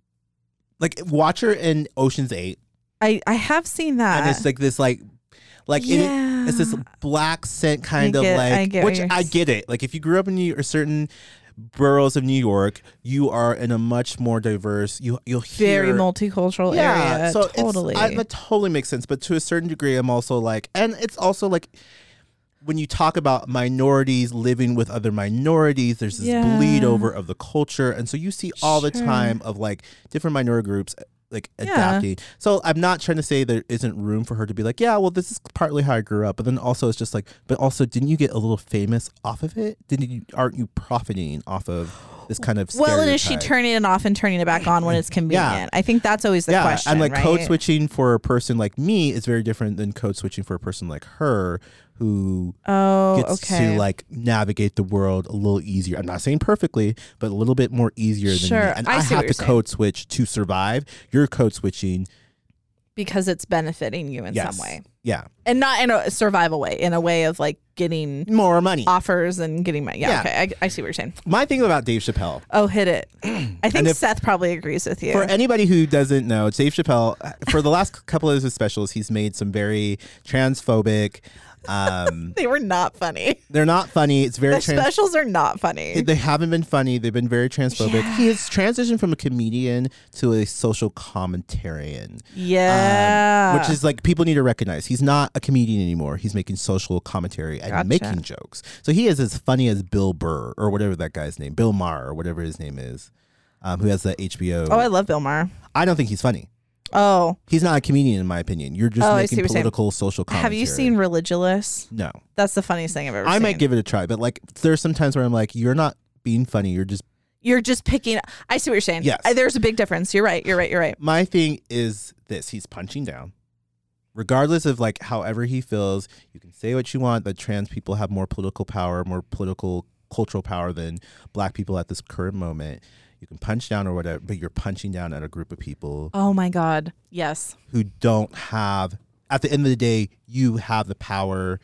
watch her in Ocean's 8. I have seen that. And it's like this it's this black scent kind of I get it. Like if you grew up in New York, or certain boroughs of New York, you are in a much more diverse, you'll hear very multicultural area. So totally. That totally makes sense. But to a certain degree, I'm also like, and it's also like, when you talk about minorities living with other minorities, there's this bleed over of the culture. And so you see all the time of like different minority groups like adapting. So I'm not trying to say there isn't room for her to be like, yeah, well, this is partly how I grew up. But then also it's just like, but also didn't you get a little famous off of it? Aren't you profiting off of this kind of stereotype? Well, and is she turning it off and turning it back on when it's convenient? I think that's always the question. And like right? code switching for a person like me is very different than code switching for a person like her, who gets to like navigate the world a little easier. I'm not saying perfectly, but a little bit more easier than me. And I have to code switch to survive. You're code switching because it's benefiting you in some way. Yeah. And not in a survival way, in a way of like getting more money, offers and getting money. Yeah. Okay. I see what you're saying. My thing about Dave Chappelle. Oh, hit it. I think Seth probably agrees with you. For anybody who doesn't know, Dave Chappelle, for the last couple of his specials, he's made some very transphobic, they were not funny. They're not funny. It's very specials are not funny. They haven't been funny. They've been very transphobic. He has transitioned from a comedian to a social commentarian. Yeah. Which is like, people need to recognize he's not a comedian anymore. He's making social commentary and making jokes. So he is as funny as Bill Burr or whatever that guy's name, Bill Maher or whatever his name is, who has the HBO. Oh, I love Bill Maher. I don't think he's funny. Oh. He's not a comedian in my opinion. You're just making political, social commentary. Have you seen Religulous? No. That's the funniest thing I've ever seen. I might give it a try, but like there's some times where I'm like, you're not being funny. You're just picking. I see what you're saying. Yes. There's a big difference. You're right. My thing is this. He's punching down. Regardless of like however he feels, you can say what you want, but trans people have more political power, more political cultural power than black people at this current moment. You can punch down or whatever, but you're punching down at a group of people. Oh my God. Yes. Who don't have, at the end of the day, you have the power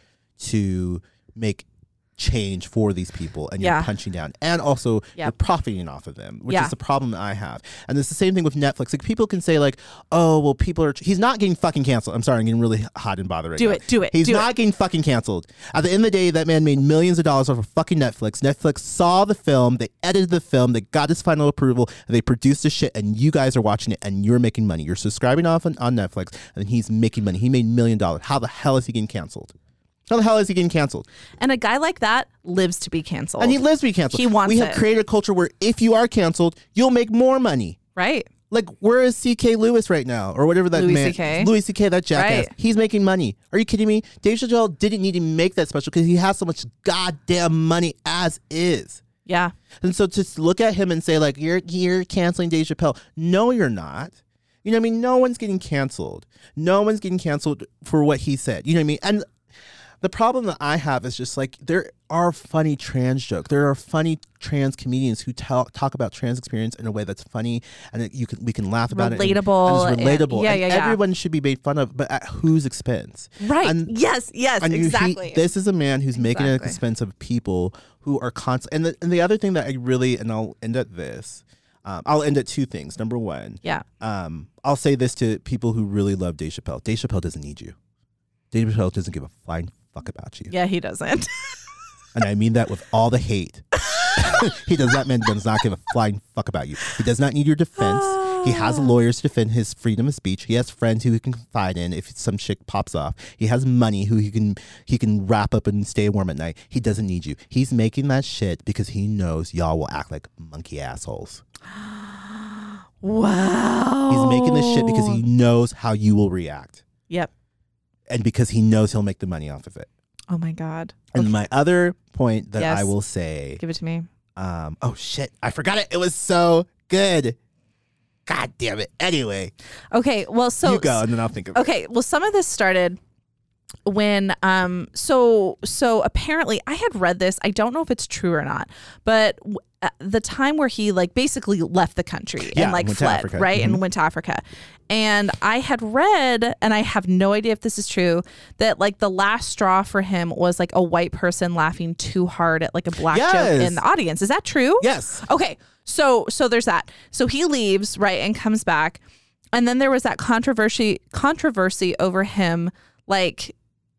to make change for these people, and you're punching down, and also you're profiting off of them, which is the problem that I have. And it's the same thing with Netflix. Like people can say like, oh well, he's not getting fucking canceled. I'm sorry, I'm getting really hot and bothered right now. Do it. He's not getting fucking canceled. At the end of the day, that man made millions of dollars off of fucking Netflix. Netflix saw the film, they edited the film, they got his final approval, and they produced the shit, and you guys are watching it and you're making money. You're subscribing off on Netflix and he's making money. He made $1 million. How the hell is he getting canceled? How the hell is he getting canceled? And a guy like that lives to be canceled. And he lives to be canceled. He wants We have created a culture where if you are canceled, you'll make more money. Right. Like, where is C.K. Lewis right now? Or whatever that Louis man. C.K.? Louis C.K., that jackass. Right. He's making money. Are you kidding me? Dave Chappelle didn't need to make that special because he has so much goddamn money as is. Yeah. And so to look at him and say, like, you're canceling Dave Chappelle. No, you're not. You know what I mean? No one's getting canceled. No one's getting canceled for what he said. You know what I mean? And the problem that I have is just like there are funny trans jokes. There are funny trans comedians who talk about trans experience in a way that's funny and we can laugh about it. Relatable. And it's relatable. Yeah, and yeah, yeah. everyone should be made fun of, but at whose expense? Right. And, yes, and exactly. This is a man who's making it at the Exactly. expense of people who are constant. And the other thing that I really, and I'll end at this, I'll end at two things. Number one, Yeah. I'll say this to people who really love Dave Chappelle. Dave Chappelle doesn't need you. Dave Chappelle doesn't give a flying fuck about you. Yeah, he doesn't. And I mean that with all the hate. That man does not give a flying fuck about you. He does not need your defense. He has lawyers to defend his freedom of speech. He has friends who he can confide in if some shit pops off. He has money who he can wrap up and stay warm at night. He doesn't need you. He's making that shit because he knows y'all will act like monkey assholes. Wow. He's making this shit because he knows how you will react. Yep. And because he knows he'll make the money off of it. Oh my God. And my other point that Yes. I will say, Give it to me. oh shit, I forgot it. It was so good. God damn it. Anyway, Okay. Well, so you go and then I'll think of it. Okay, well, some of this started when so apparently I had read this. I don't know if it's true or not, but the time where he like basically left the country Yeah, and like went to fled, Africa. right, Mhm. and went to Africa. And I had read, and I have no idea if this is true, that like the last straw for him was like a white person laughing too hard at like a black joke Yes. in the audience. Is that true? Yes. Okay, so there's that. So he leaves, right, and comes back, and then there was that controversy over him, like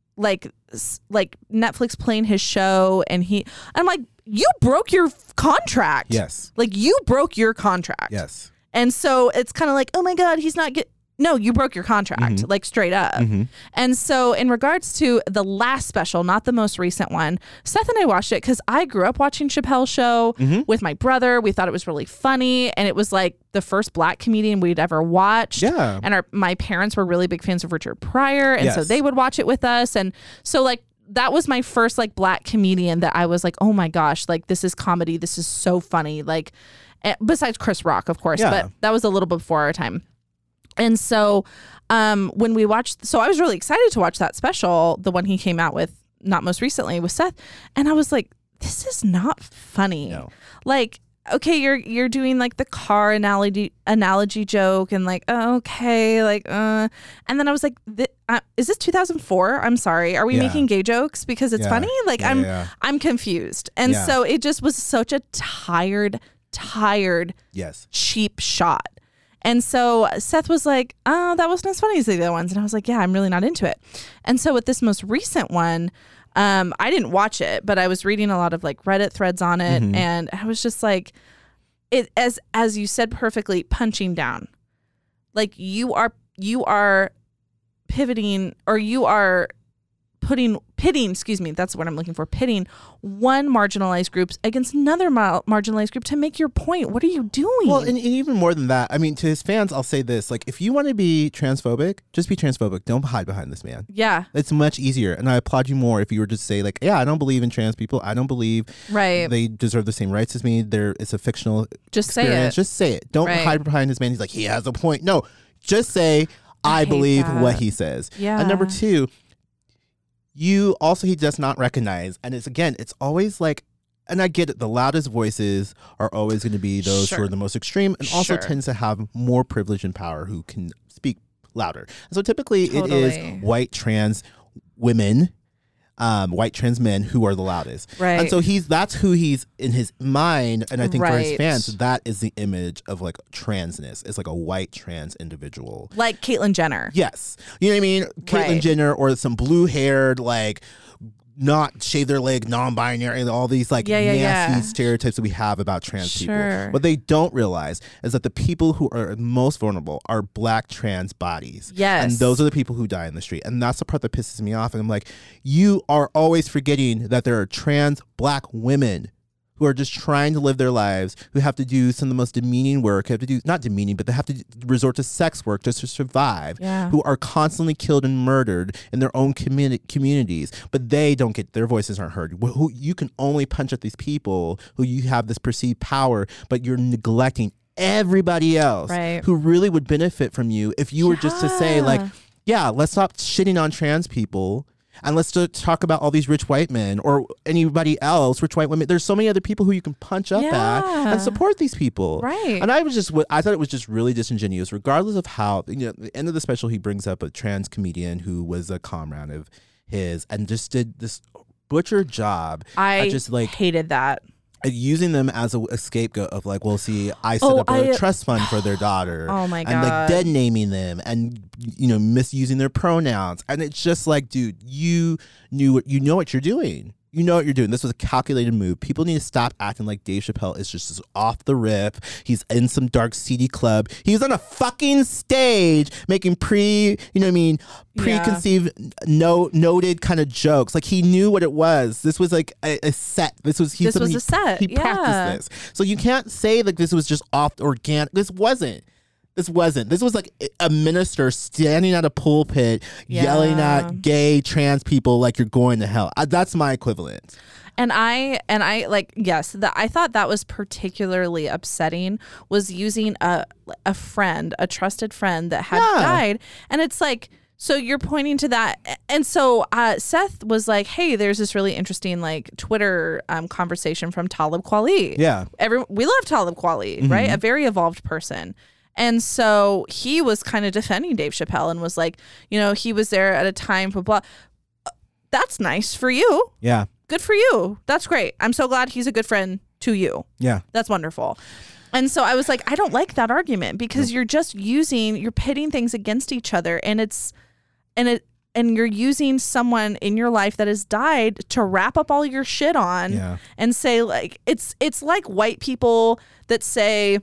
Netflix playing his show, and I'm like, you broke your contract. Yes. Like you broke your contract. Yes. And so it's kind of like, oh my God, he's not get. No, you broke your contract, like straight up. And so in regards to the last special, not the most recent one, Seth and I watched it because I grew up watching Chappelle's show with my brother. We thought it was really funny. And it was like the first black comedian we'd ever watched. Yeah. And my parents were really big fans of Richard Pryor. And so Yes. they would watch it with us. And so like, that was my first like black comedian that I was like, oh my gosh, like this is comedy. This is so funny. Like besides Chris Rock, of course, Yeah. but that was a little before our time. And so when we watched, so I was really excited to watch that special, the one he came out with not most recently with Seth. And I was like, this is not funny. No. Like, okay, you're doing like the car analogy joke and like, oh, okay, like, and then I was like, is this 2004? I'm sorry. Are we Yeah. making gay jokes because it's Yeah. funny? Like Yeah. I'm confused. And Yeah. so it just was such a tired, Yes. cheap shot. And so Seth was like, oh, that wasn't as funny as the other ones. And I was like, yeah, I'm really not into it. And so with this most recent one, I didn't watch it, but I was reading a lot of like Reddit threads on it. And I was just like, it as you said perfectly, punching down. Like you are pivoting, or you are pitting, excuse me, that's what I'm looking for, pitting one marginalized group against another marginalized group to make your point. What are you doing? Well, and even more than that, I mean, to his fans, I'll say this. Like, if you want to be transphobic, just be transphobic. Don't hide behind this man. yeah, It's much easier. And I applaud you more if you were to say, like, yeah, I don't believe in trans people. I don't believe right. they deserve the same rights as me. It's a fictional Just say experience. it. Just say it. Don't Right. hide behind this man. He's like, he has a point. No, just say, I hate believe that. what he says. Yeah. And number two, he does not recognize, and it's always like, and I get it, the loudest voices are always going to be those who Sure. are the most extreme and also Sure. tends to have more privilege and power who can speak louder. And so typically it Totally. is white trans women, white trans men who are the loudest. Right. And so that's who he's in his mind. And I think for his Right. fans, that is the image of like transness. It's like a white trans individual. Like Caitlyn Jenner. Yes. You know what I mean? Caitlyn Right. Jenner or some blue-haired, like, not shave their leg, non-binary, and all these like Yeah, yeah, nasty yeah. stereotypes that we have about trans Sure. people. What they don't realize is that the people who are most vulnerable are black trans bodies. Yes. And those are the people who die in the street. And that's the part that pisses me off. And I'm like, you are always forgetting that there are trans black women who are just trying to live their lives, who have to do some of the most demeaning work, have to do, not demeaning, but they have to resort to sex work just to survive, who are constantly killed and murdered in their own communities, but they don't get, their voices aren't heard. Who you can only punch at these people who you have this perceived power, but you're neglecting everybody else who really would benefit from you if you were just to say like, yeah, let's stop shitting on trans people. And let's talk about all these rich white men or anybody else, rich white women. There's so many other people who you can punch up at and support these people. Right. And I thought it was just really disingenuous, regardless of how, you know, at the end of the special, he brings up a trans comedian who was a comrade of his and just did this butcher job. I just like hated that. Using them as a scapegoat of like, well, see, I set up a trust fund for their daughter. Oh my God. And like dead naming them and, you know, misusing their pronouns. And it's just like, dude, you know what you're doing. You know what you're doing. This was a calculated move. People need to stop acting like Dave Chappelle is just off the rip. He's in some dark, seedy club. He's on a fucking stage making preconceived, noted kind of jokes. Like he knew what it was. This was like a set. This was a set. He practiced this. So you can't say like this was just off organic. This wasn't. This was like a minister standing at a pulpit yelling at gay trans people like you're going to hell. That's my equivalent. And I like, yes, I thought that was particularly upsetting, was using a friend, a trusted friend that had died. And it's like, so you're pointing to that. And so Seth was like, hey, there's this really interesting like Twitter conversation from Talib Kweli. Yeah. We love Talib Kweli, right? A very evolved person. And so he was kind of defending Dave Chappelle and was like, you know, he was there at a time, blah, blah. That's nice for you. Yeah. Good for you. That's great. I'm so glad he's a good friend to you. Yeah. That's wonderful. And so I was like, I don't like that argument because you're pitting things against each other and you're using someone in your life that has died to wrap up all your shit on and say like, it's like white people that say,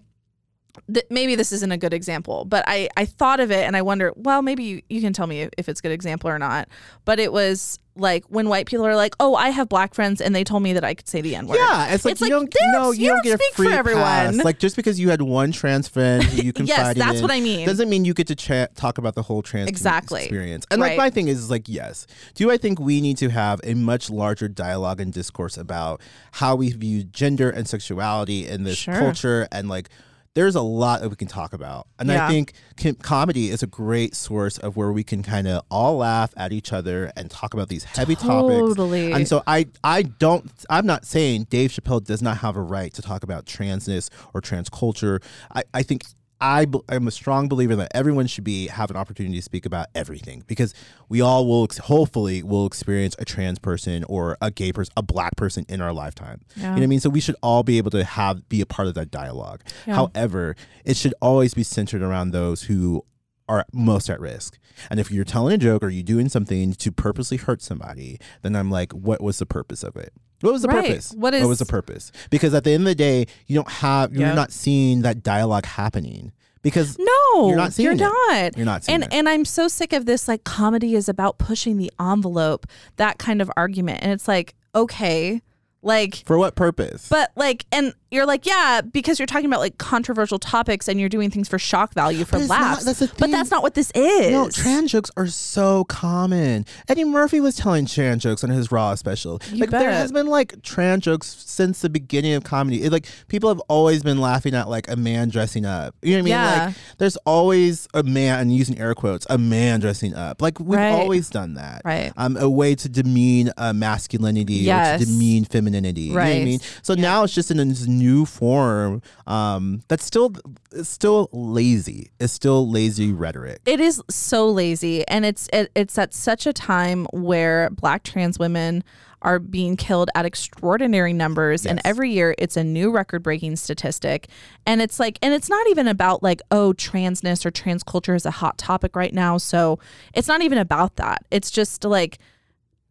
maybe this isn't a good example, but I thought of it and I wonder, well, maybe you can tell me if it's a good example or not. But it was like when white people are like, oh, I have black friends and they told me that I could say the N-word. Yeah, it's like you don't get a free pass. Like just because you had one trans friend who you can yes, that's what I mean. Doesn't mean you get to talk about the whole trans experience. And like my thing is like, yes, do I think we need to have a much larger dialogue and discourse about how we view gender and sexuality in this culture and like there's a lot that we can talk about. And I think comedy is a great source of where we can kind of all laugh at each other and talk about these heavy topics. And so I'm not saying Dave Chappelle does not have a right to talk about transness or trans culture. I think I'm a strong believer that everyone should have an opportunity to speak about everything because we all hopefully will experience a trans person or a gay person, a black person in our lifetime. You know what I mean? So we should all be able to be a part of that dialogue. However, it should always be centered around those who are most at risk. And if you're telling a joke or you're doing something to purposely hurt somebody, then I'm like, what was the purpose of it? What was the purpose? What was the purpose? Because at the end of the day, you're not seeing that dialogue happening. Because you're not seeing it. You're not seeing it. And I'm so sick of this, like, comedy is about pushing the envelope, that kind of argument. And it's like, okay, like, for what purpose? But like, and you're like, yeah, because you're talking about like controversial topics and you're doing things for shock value, for laughs. But that's not what this is. No, trans jokes are so common. Eddie Murphy was telling trans jokes on his Raw special. There has been like trans jokes since the beginning of comedy. It's like people have always been laughing at like a man dressing up. You know what I mean? Yeah. Like there's always a man, and using air quotes, a man dressing up. Like we've always done that. Right. A way to demean masculinity or to demean femininity. You know what I mean? So now it's just in this new form that's still lazy. It's still lazy rhetoric. It is so lazy, and it's at such a time where Black trans women are being killed at extraordinary numbers, and every year it's a new record-breaking statistic. And it's like, and it's not even about like, oh, transness or trans culture is a hot topic right now, so it's not even about that. It's just like,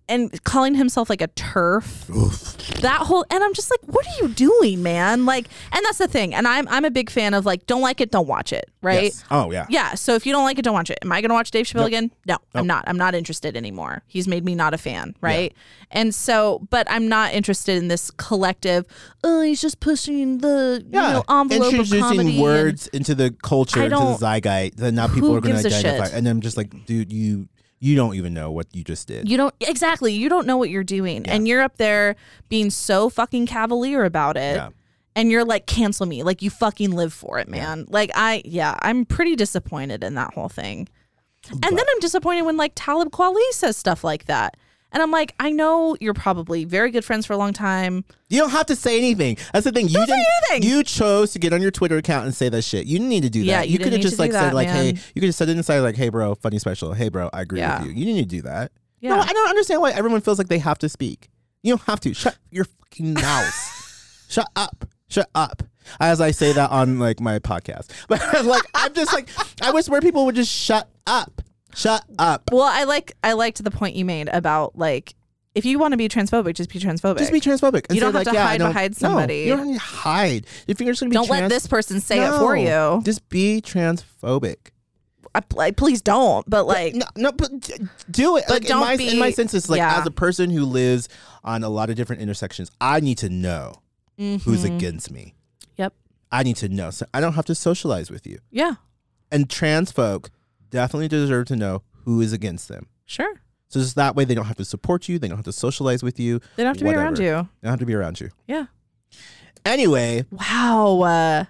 and calling himself like a turf. That whole, and I'm just like, what are you doing, man? Like, and that's the thing. And I'm a big fan of like, don't like it, don't watch it, right? Yes. Oh yeah. Yeah. So if you don't like it, don't watch it. Am I going to watch Dave Chappelle again? No, I'm not. I'm not interested anymore. He's made me not a fan, right? Yeah. And so, but I'm not interested in this collective. Oh, he's just pushing the envelope of comedy. Introducing words into the culture, into the zeitgeist, that now people are going to identify. And I'm just like, dude, you don't even know what you just did. You don't know what you're doing. And you're up there being so fucking cavalier about it. Yeah. And you're like, cancel me. Like, you fucking live for it, man. Yeah. Like, I'm pretty disappointed in that whole thing. And then I'm disappointed when like Talib Kweli says stuff like that. And I'm like, I know you're probably very good friends for a long time. You don't have to say anything. That's the thing. You didn't. You chose to get on your Twitter account and say that shit. You didn't need to do that. Yeah, you could have just like said like, man. hey, you could have said it inside like, hey, bro, funny special. Hey, bro, I agree with you. You didn't need to do that. Yeah. No, I don't understand why everyone feels like they have to speak. You don't have to. Shut your fucking mouth. Shut up. Shut up. As I say that on like my podcast, but like I'm just like, I wish more people would just shut up. Shut up. Well, I liked the point you made about like, if you want to be transphobic, just be transphobic. Just be transphobic. You don't have to hide behind somebody. No, you don't have to hide. If you're just gonna be don't let this person say it for you. Just be transphobic. Please don't. But like, but do it. But like don't in my sense, it's like yeah. as a person who lives on a lot of different intersections, I need to know who's against me. Yep. I need to know, so I don't have to socialize with you. Yeah. And trans folk definitely deserve to know who is against them. Sure. So just that way they don't have to support you. They don't have to socialize with you. They don't have to be around you. They don't have to be around you. Yeah. Anyway. Wow.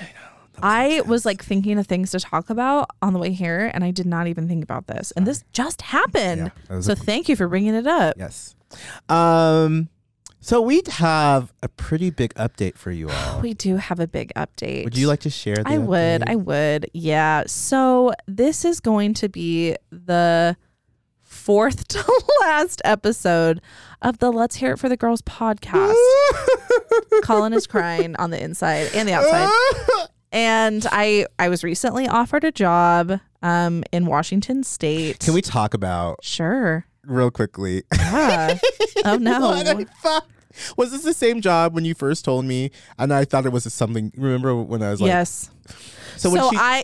I was like thinking of things to talk about on the way here, and I did not even think about this. And this just happened. Yeah, so thank you for bringing it up. Yes. So we have a pretty big update for you all. We do have a big update. Would you like to share the update? I would. Yeah. So this is going to be the fourth to last episode of the Let's Hear It for the Girls podcast. Colin is crying on the inside and the outside. And I was recently offered a job in Washington State. Can we talk about... Sure. Real quickly. Yeah. Oh no. Was this the same job when you first told me? And I thought it was something. Remember when I was like, yes. So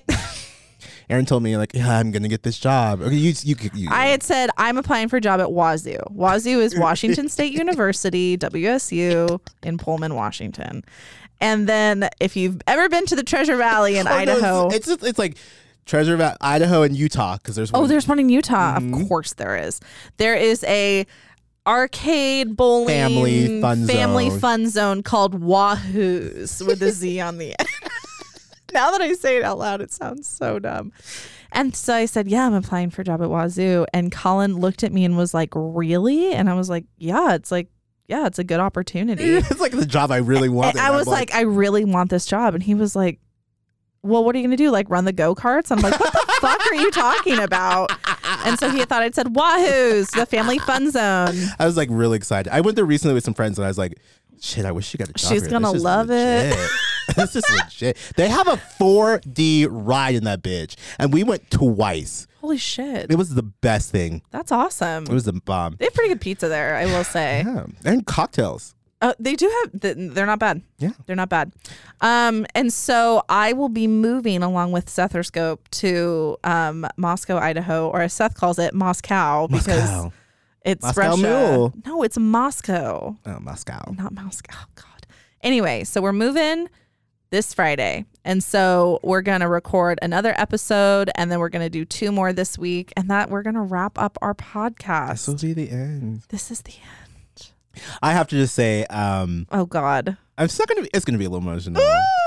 Erin told me like, yeah, I'm gonna get this job. Okay, you I had said I'm applying for a job at Wazoo. Wazoo is Washington State University, WSU in Pullman, Washington. And then if you've ever been to the Treasure Valley in Idaho, no, it's like Treasure Valley, Idaho, and Utah, because there's one. There's one in Utah. Of course there is. There is a arcade bowling family fun zone called Wahoo's with a Z on the end. Now that I say it out loud, it sounds so dumb. And so I said, yeah, I'm applying for a job at Wazoo. And Colin looked at me and was like, really? And I was like, yeah, it's a good opportunity. It's like the job I really want. I was like, I really want this job. And he was like, well, what are you going to do? Like run the go-karts? I'm like, what the fuck are you talking about? And so he thought I'd said, Wahoo's, the family fun zone. I was like really excited. I went there recently with some friends and I was like, shit, I wish she got a job. She's going to love it. This is legit. They have a 4D ride in that bitch. And we went twice. Holy shit. It was the best thing. That's awesome. It was the bomb. They have pretty good pizza there, I will say. Yeah. And cocktails. They do have, they're not bad. Yeah. They're not bad. And so I will be moving along with Setherscope to Moscow, Idaho, or as Seth calls it, Moscow, because it's Moscow Russia. Mule. No, it's Moscow. Oh, Moscow. Not Moscow. Oh, God. Anyway, so we're moving this Friday. And so we're going to record another episode, and then we're going to do 2 more this week, and that we're going to wrap up our podcast. This will be the end. This is the end. I have to just say, oh God, it's gonna be a little emotional.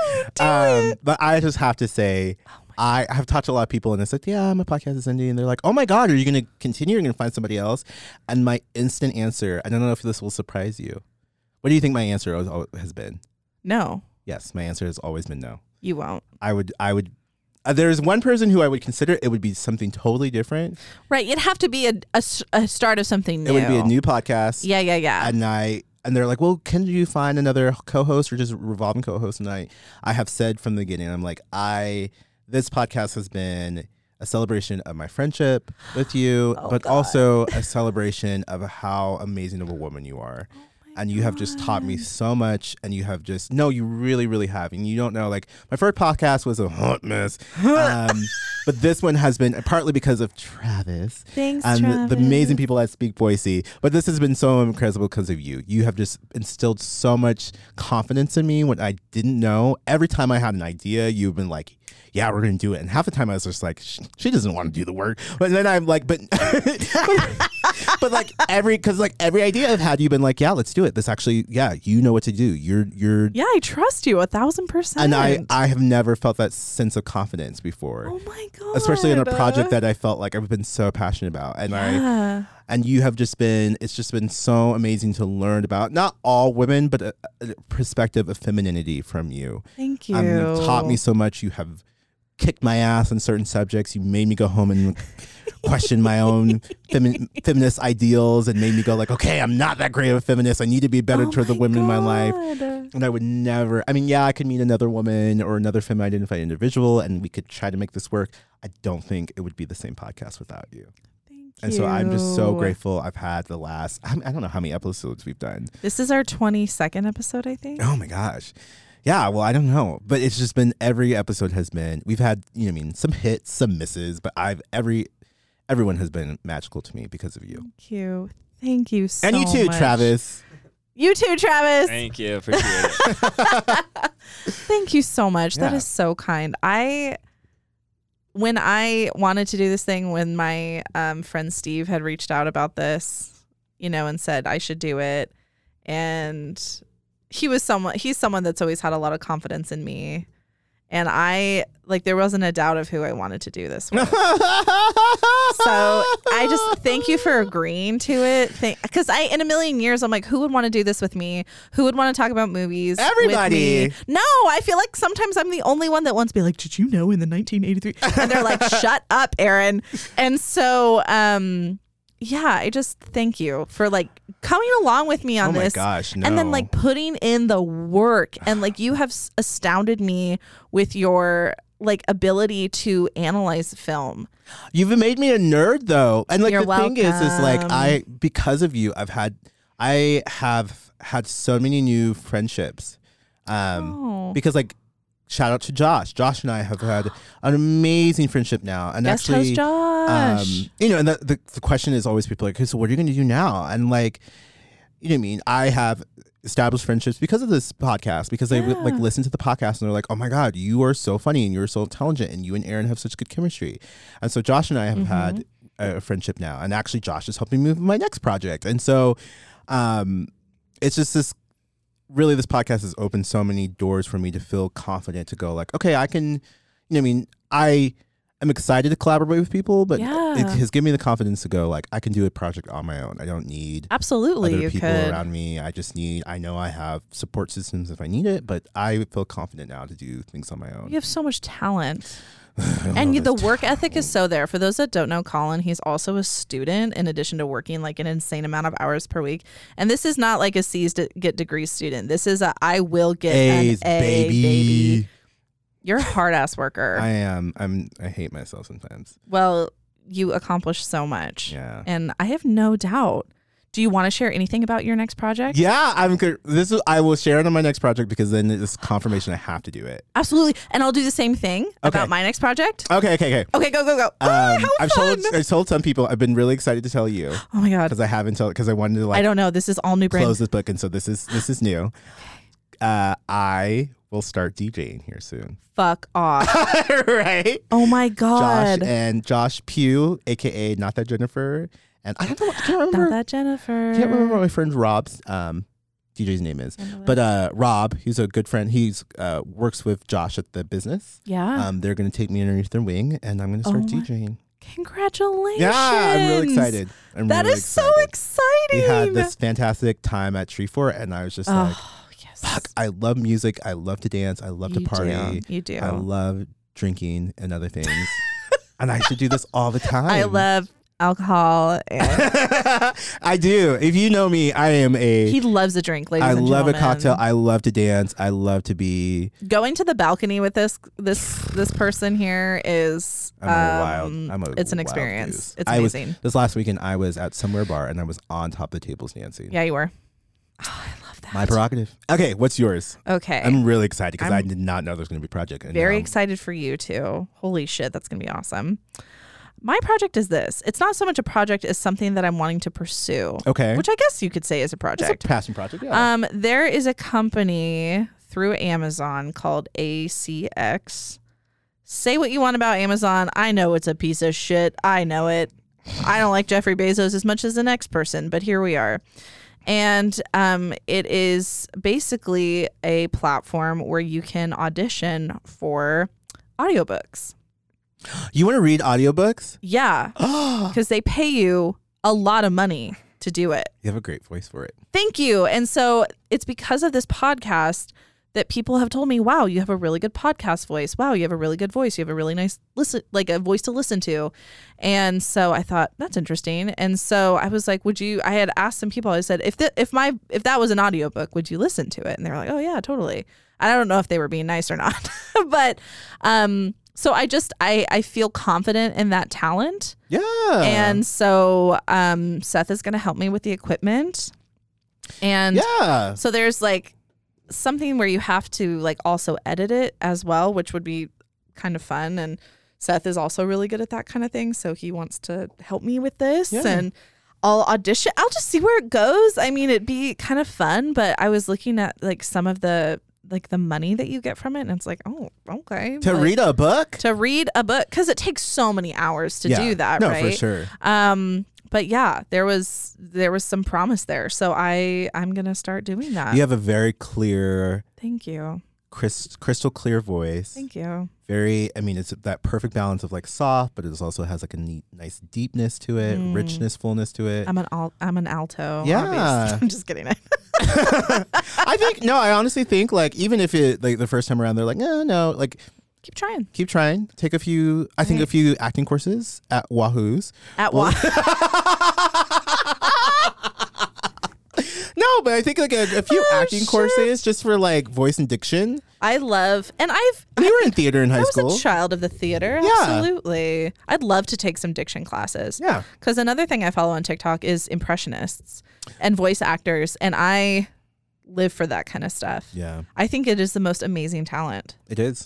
But I just have to say, I have talked to a lot of people and it's like, yeah, my podcast is ending, and they're like, oh my God, are you gonna continue? You're gonna find somebody else? And my instant answer, I don't know if this will surprise you. What do you think my answer has been? No. Yes, my answer has always been no. You won't. I would. There's one person who I would consider. It would be something totally different. Right. It'd have to be a start of something new. It would be a new podcast. Yeah. And they're like, well, can you find another co-host or just revolving co-host? And I have said from the beginning, I'm like, this podcast has been a celebration of my friendship with you, but also a celebration of how amazing of a woman you are. And you have just taught me so much, and you have just, no, you really, really have. And you don't know, like, my first podcast was a hot mess. But this one has been partly because of Travis. Thanks, and Travis. the amazing people at Speak Boise. But this has been so incredible because of you. You have just instilled so much confidence in me when I didn't know. Every time I had an idea, you've been like, yeah, we're going to do it. And half the time I was just like, she doesn't want to do the work. But then I'm like, but like because like every idea I've had, you've been like, yeah, let's do it. This actually, yeah, you know what to do. You're. Yeah, I trust you 1,000%. And I have never felt that sense of confidence before. Oh my God. Especially in a project that I felt like I've been so passionate about. And and you have just been, it's just been so amazing to learn about not all women, but a perspective of femininity from you. Thank you. You've taught me so much. You have kicked my ass on certain subjects. You made me go home and question my own feminist ideals and made me go like, okay, I'm not that great of a feminist. I need to be better toward the women in my life. And I would never, I mean, yeah, I could meet another woman or another feminine identified individual and we could try to make this work. I don't think it would be the same podcast without you. And so I'm just so grateful. I've had the last, I don't know how many episodes we've done. This is our 22nd episode, I think. Oh my gosh. Yeah, well, I don't know, but it's just been, every episode has been, we've had, you know what I mean, some hits, some misses, but everyone has been magical to me because of you. Thank you so much. And you too, Travis. You too, Travis. Thank you. Appreciate it. Thank you so much. Yeah. That is so kind. When I wanted to do this thing, when my friend Steve had reached out about this, and said I should do it, and he's someone that's always had a lot of confidence in me. And there wasn't a doubt of who I wanted to do this with. So I just thank you for agreeing to it. Because in a million years, I'm like, who would want to do this with me? Who would want to talk about movies Everybody. with me? No, I feel like sometimes I'm the only one that wants to be like, did you know in the 1983? And they're like, shut up, Aaron. And so, yeah, I just thank you for coming along with me on this. Oh my gosh, no. And then putting in the work, and you have astounded me with your ability to analyze film. You've made me a nerd though. And You're the thing is welcome. because of you, I have had so many new friendships. Because shout out to Josh. Josh and I have had an amazing friendship now. And Guest actually, host Josh. and the question is always people okay, so what are you going to do now? And you know what I mean? I have established friendships because of this podcast, because they listen to the podcast and they're like, oh my God, you are so funny and you're so intelligent and you and Aaron have such good chemistry. And so Josh and I have had a friendship now. And actually Josh is helping me with my next project. And so it's just this podcast has opened so many doors for me to feel confident to go okay, I can, you know what I mean? I am excited to collaborate with people, but it has given me the confidence to go I can do a project on my own. I don't need Absolutely, other you people could. around me. I know I have support systems if I need it, but I feel confident now to do things on my own. You have so much talent. And the work ethic is so there. For those that don't know Colin, he's also a student in addition to working an insane amount of hours per week. And this is not a C's to get degrees student. This is I will get A's, an A, baby. You're a hard ass worker. I am. I hate myself sometimes. Well, you accomplish so much. Yeah. And I have no doubt. Do you want to share anything about your next project? Yeah, I'm good. I will share it on my next project because then it's confirmation I have to do it. Absolutely. And I'll do the same thing about my next project. Okay. Okay, go. How fun. I've told some people. I've been really excited to tell you. Oh my God. Because I haven't told, because I wanted to I don't know. This is all new brand. close this book, and so this is new. I will start DJing here soon. Fuck off. Right? Oh my God. Josh Pugh, aka Not That Jennifer. And I can't remember. Not that Jennifer. I can't remember what my friend Rob's DJ's name is. But Rob, he's a good friend. He's works with Josh at the business. Yeah. They're going to take me underneath their wing, and I'm going to start DJing. Congratulations. Yeah, I'm really excited. That is so exciting. We had this fantastic time at Tree Fort, and I was just yes. fuck, I love music. I love to dance. I love to party. You do. I love drinking and other things. And I should do this all the time. I love alcohol. And I do. If you know me, I am he loves a drink, ladies I and love a gentlemen. cocktail. I love to dance. I love to be. Going to the balcony with this person here is it's an wild experience. goose. It's amazing. This last weekend, I was at Somewhere Bar and I was on top of the tables dancing. Yeah, you were. Oh, I love that. My prerogative. Okay, what's yours? Okay. I'm really excited because I I'm did not know there was going to be a project. And very now- excited for you too. Holy shit, that's going to be awesome. My project is this. It's not so much a project as something that I'm wanting to pursue. Okay. Which I guess you could say is a It's project. a passion project. Yeah. There is a company through Amazon called ACX. Say what you want about Amazon. I know it's a piece of shit. I know it. I don't like Jeffrey Bezos as much as the next person, but here we are. And it is basically a platform where you can audition for audiobooks. You want to read audiobooks? Yeah, because they pay you a lot of money to do it. You have a great voice for it. Thank you. And so it's because of this podcast that people have told me, wow, you have a really good podcast voice. Wow, you have a really good voice. You have a really nice a voice to listen to. And so I thought, that's interesting. And so I was like, I had asked some people, I said, if that was an audiobook, would you listen to it? And they were like, oh yeah, totally. I don't know if they were being nice or not, but, so I feel confident in that talent. Yeah. And so, Seth is going to help me with the equipment. And yeah. so there's like something where you have to like also edit it as well, which would be kind of fun. And Seth is also really good at that kind of thing. So he wants to help me with this and I'll audition. I'll just see where it goes. I mean, it'd be kind of fun, but I was looking at like some of the money that you get from it. And it's like, oh, okay. To read a book? To read a book. Cause it takes so many hours to do that. No, right? for sure. But yeah, there was some promise there. So I'm going to start doing that. You have a very clear, Thank you. crystal clear voice. Thank you. It's that perfect balance of like soft, but it also has like a nice deepness to it, richness, fullness to it. I'm an alto. Yeah. Obviously. I'm just kidding. I honestly think like, even if it like the first time around, they're like, no, like Keep trying. Take a few acting courses at Wahoo's. At No, but I think like a few acting courses just for like voice and diction. I love, and You were in theater in high I school. was a child of the theater. Yeah. Absolutely. I'd love to take some diction classes. Yeah. Because another thing I follow on TikTok is impressionists and voice actors, and I live for that kind of stuff. Yeah. I think it is the most amazing talent. It is.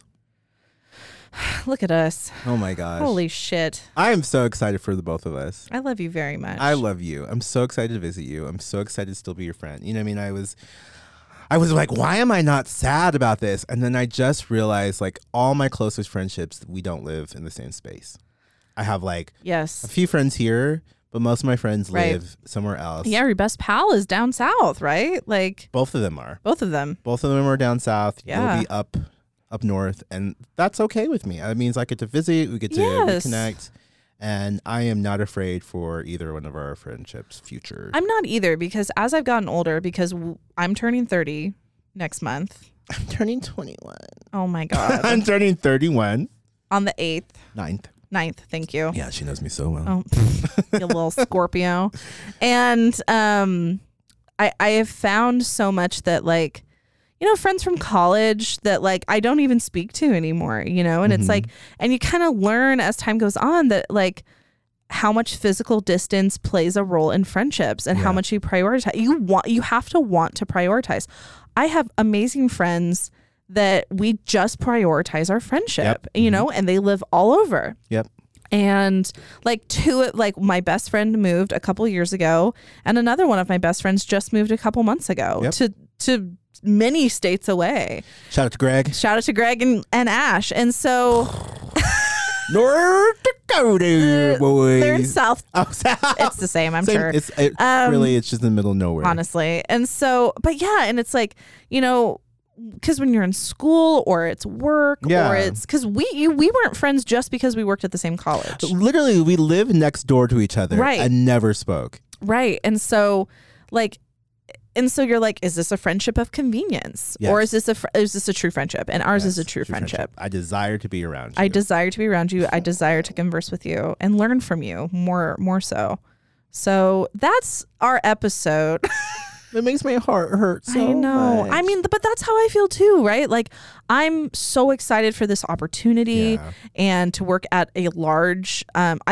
Look at us. Oh my gosh. Holy shit. I am so excited for the both of us. I love you very much. I love you. I'm so excited to visit you. I'm so excited to still be your friend. You know what I mean? I was like, why am I not sad about this? And then I just realized like all my closest friendships, we don't live in the same space. I have like a few friends here, but most of my friends live somewhere else. Yeah, your best pal is down south, right? Like Both of them are. both of them. Both of them are down south. Yeah. You'll be up north, and that's okay with me. It means I get to visit, we get to reconnect, and I am not afraid for either one of our friendships' future. I'm not either, because as I've gotten older, because I'm turning 30 next month. I'm turning 21. Oh my God. I'm turning 31. On the 8th. 9th. Thank you. Yeah, she knows me so well. Oh, you little Scorpio. And I have found so much that like, friends from college that like I don't even speak to anymore, and it's like, and you kind of learn as time goes on that like how much physical distance plays a role in friendships and how much you prioritize. You have to want to prioritize. I have amazing friends that we just prioritize our friendship, and they live all over. Yep. And like my best friend moved a couple years ago, and another one of my best friends just moved a couple months ago to many states away. Shout out to Greg and Ash. And so North Dakota boys. they're in South. Oh, South. It's the same, I'm sure. Really, it's just in the middle of nowhere. Honestly. And so, but yeah, and it's like, because when you're in school or it's work or it's because we weren't friends just because we worked at the same college. Literally, we live next door to each other and never spoke. Right. And so like and so you're like, is this a friendship of convenience, or is this a true friendship? And ours is a true friendship. I desire to be around you. I desire to be around you. I desire to converse with you and learn from you more so. So that's our episode. It makes my heart hurt so I know. much. I mean, but that's how I feel too, right? Like, I'm so excited for this opportunity and to work at a large,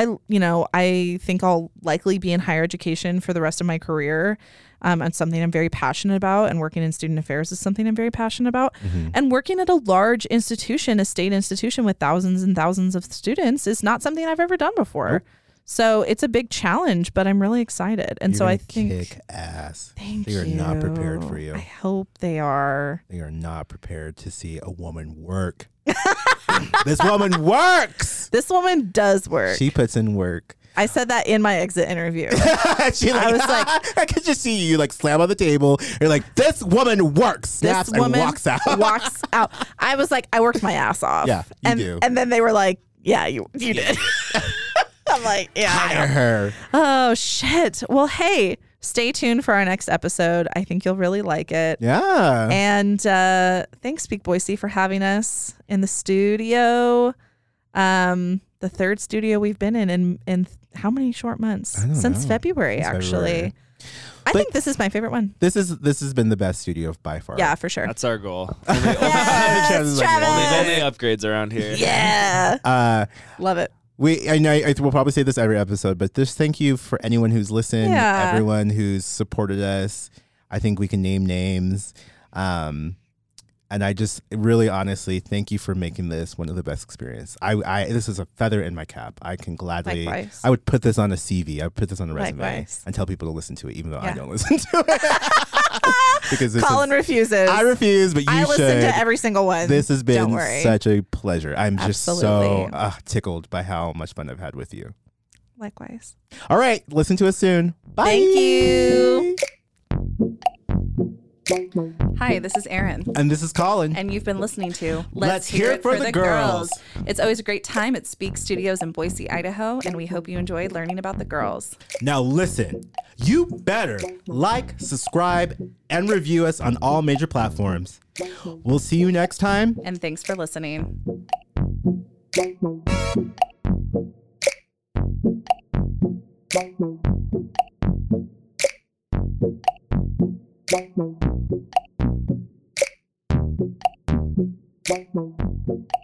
I think I'll likely be in higher education for the rest of my career. It's something I'm very passionate about, and working in student affairs is something I'm very passionate about. And working at a large institution, a state institution with thousands and thousands of students, is not something I've ever done before. Nope. So it's a big challenge, but I'm really excited. And so I think kick ass. Thank they you. are not prepared for you. I hope they are. They are not prepared to see a woman work. This woman works. This woman does work. She puts in work. I said that in my exit interview. I was like, I could just see you like slam on the table. You're like, this woman works. Snaps This woman and walks out. walks out. I was like, I worked my ass off. Yeah, you do. And then they were like, yeah, you did. I'm like, yeah. Hire her. Oh, shit. Well, hey, stay tuned for our next episode. I think you'll really like it. Yeah. And thanks, Speak Boise, for having us in the studio. The third studio we've been in how many short months? I don't Since know. February, actually. February. I think this is my favorite one. This has been the best studio by far. Yeah, for sure. That's our goal. Yes, Travis is like, Travis. Only upgrades around here. Yeah. Love it. I know I will probably say this every episode, but just thank you for anyone who's listened, Yeah. everyone who's supported us. I think we can name names. And I just really honestly thank you for making this one of the best experiences. This is a feather in my cap. I can gladly, Likewise. I would put this on a CV. I would put this on a resume Likewise. and tell people to listen to it, even though I Yeah. don't listen to it. Because this Colin refuses. I refuse, but you I should. listen to every single one. This has Don't been worry. such a pleasure. I'm just Absolutely. so tickled by how much fun I've had with you. Likewise. All right, listen to us soon. Bye. Thank you. Hi, this is Erin. And this is Colin. And you've been listening to Let's Hear It for the Girls. It's always a great time at Speak Studios in Boise, Idaho, and we hope you enjoyed learning about the girls. Now listen, you better like, subscribe, and review us on all major platforms. We'll see you next time. And thanks for listening. Thank you.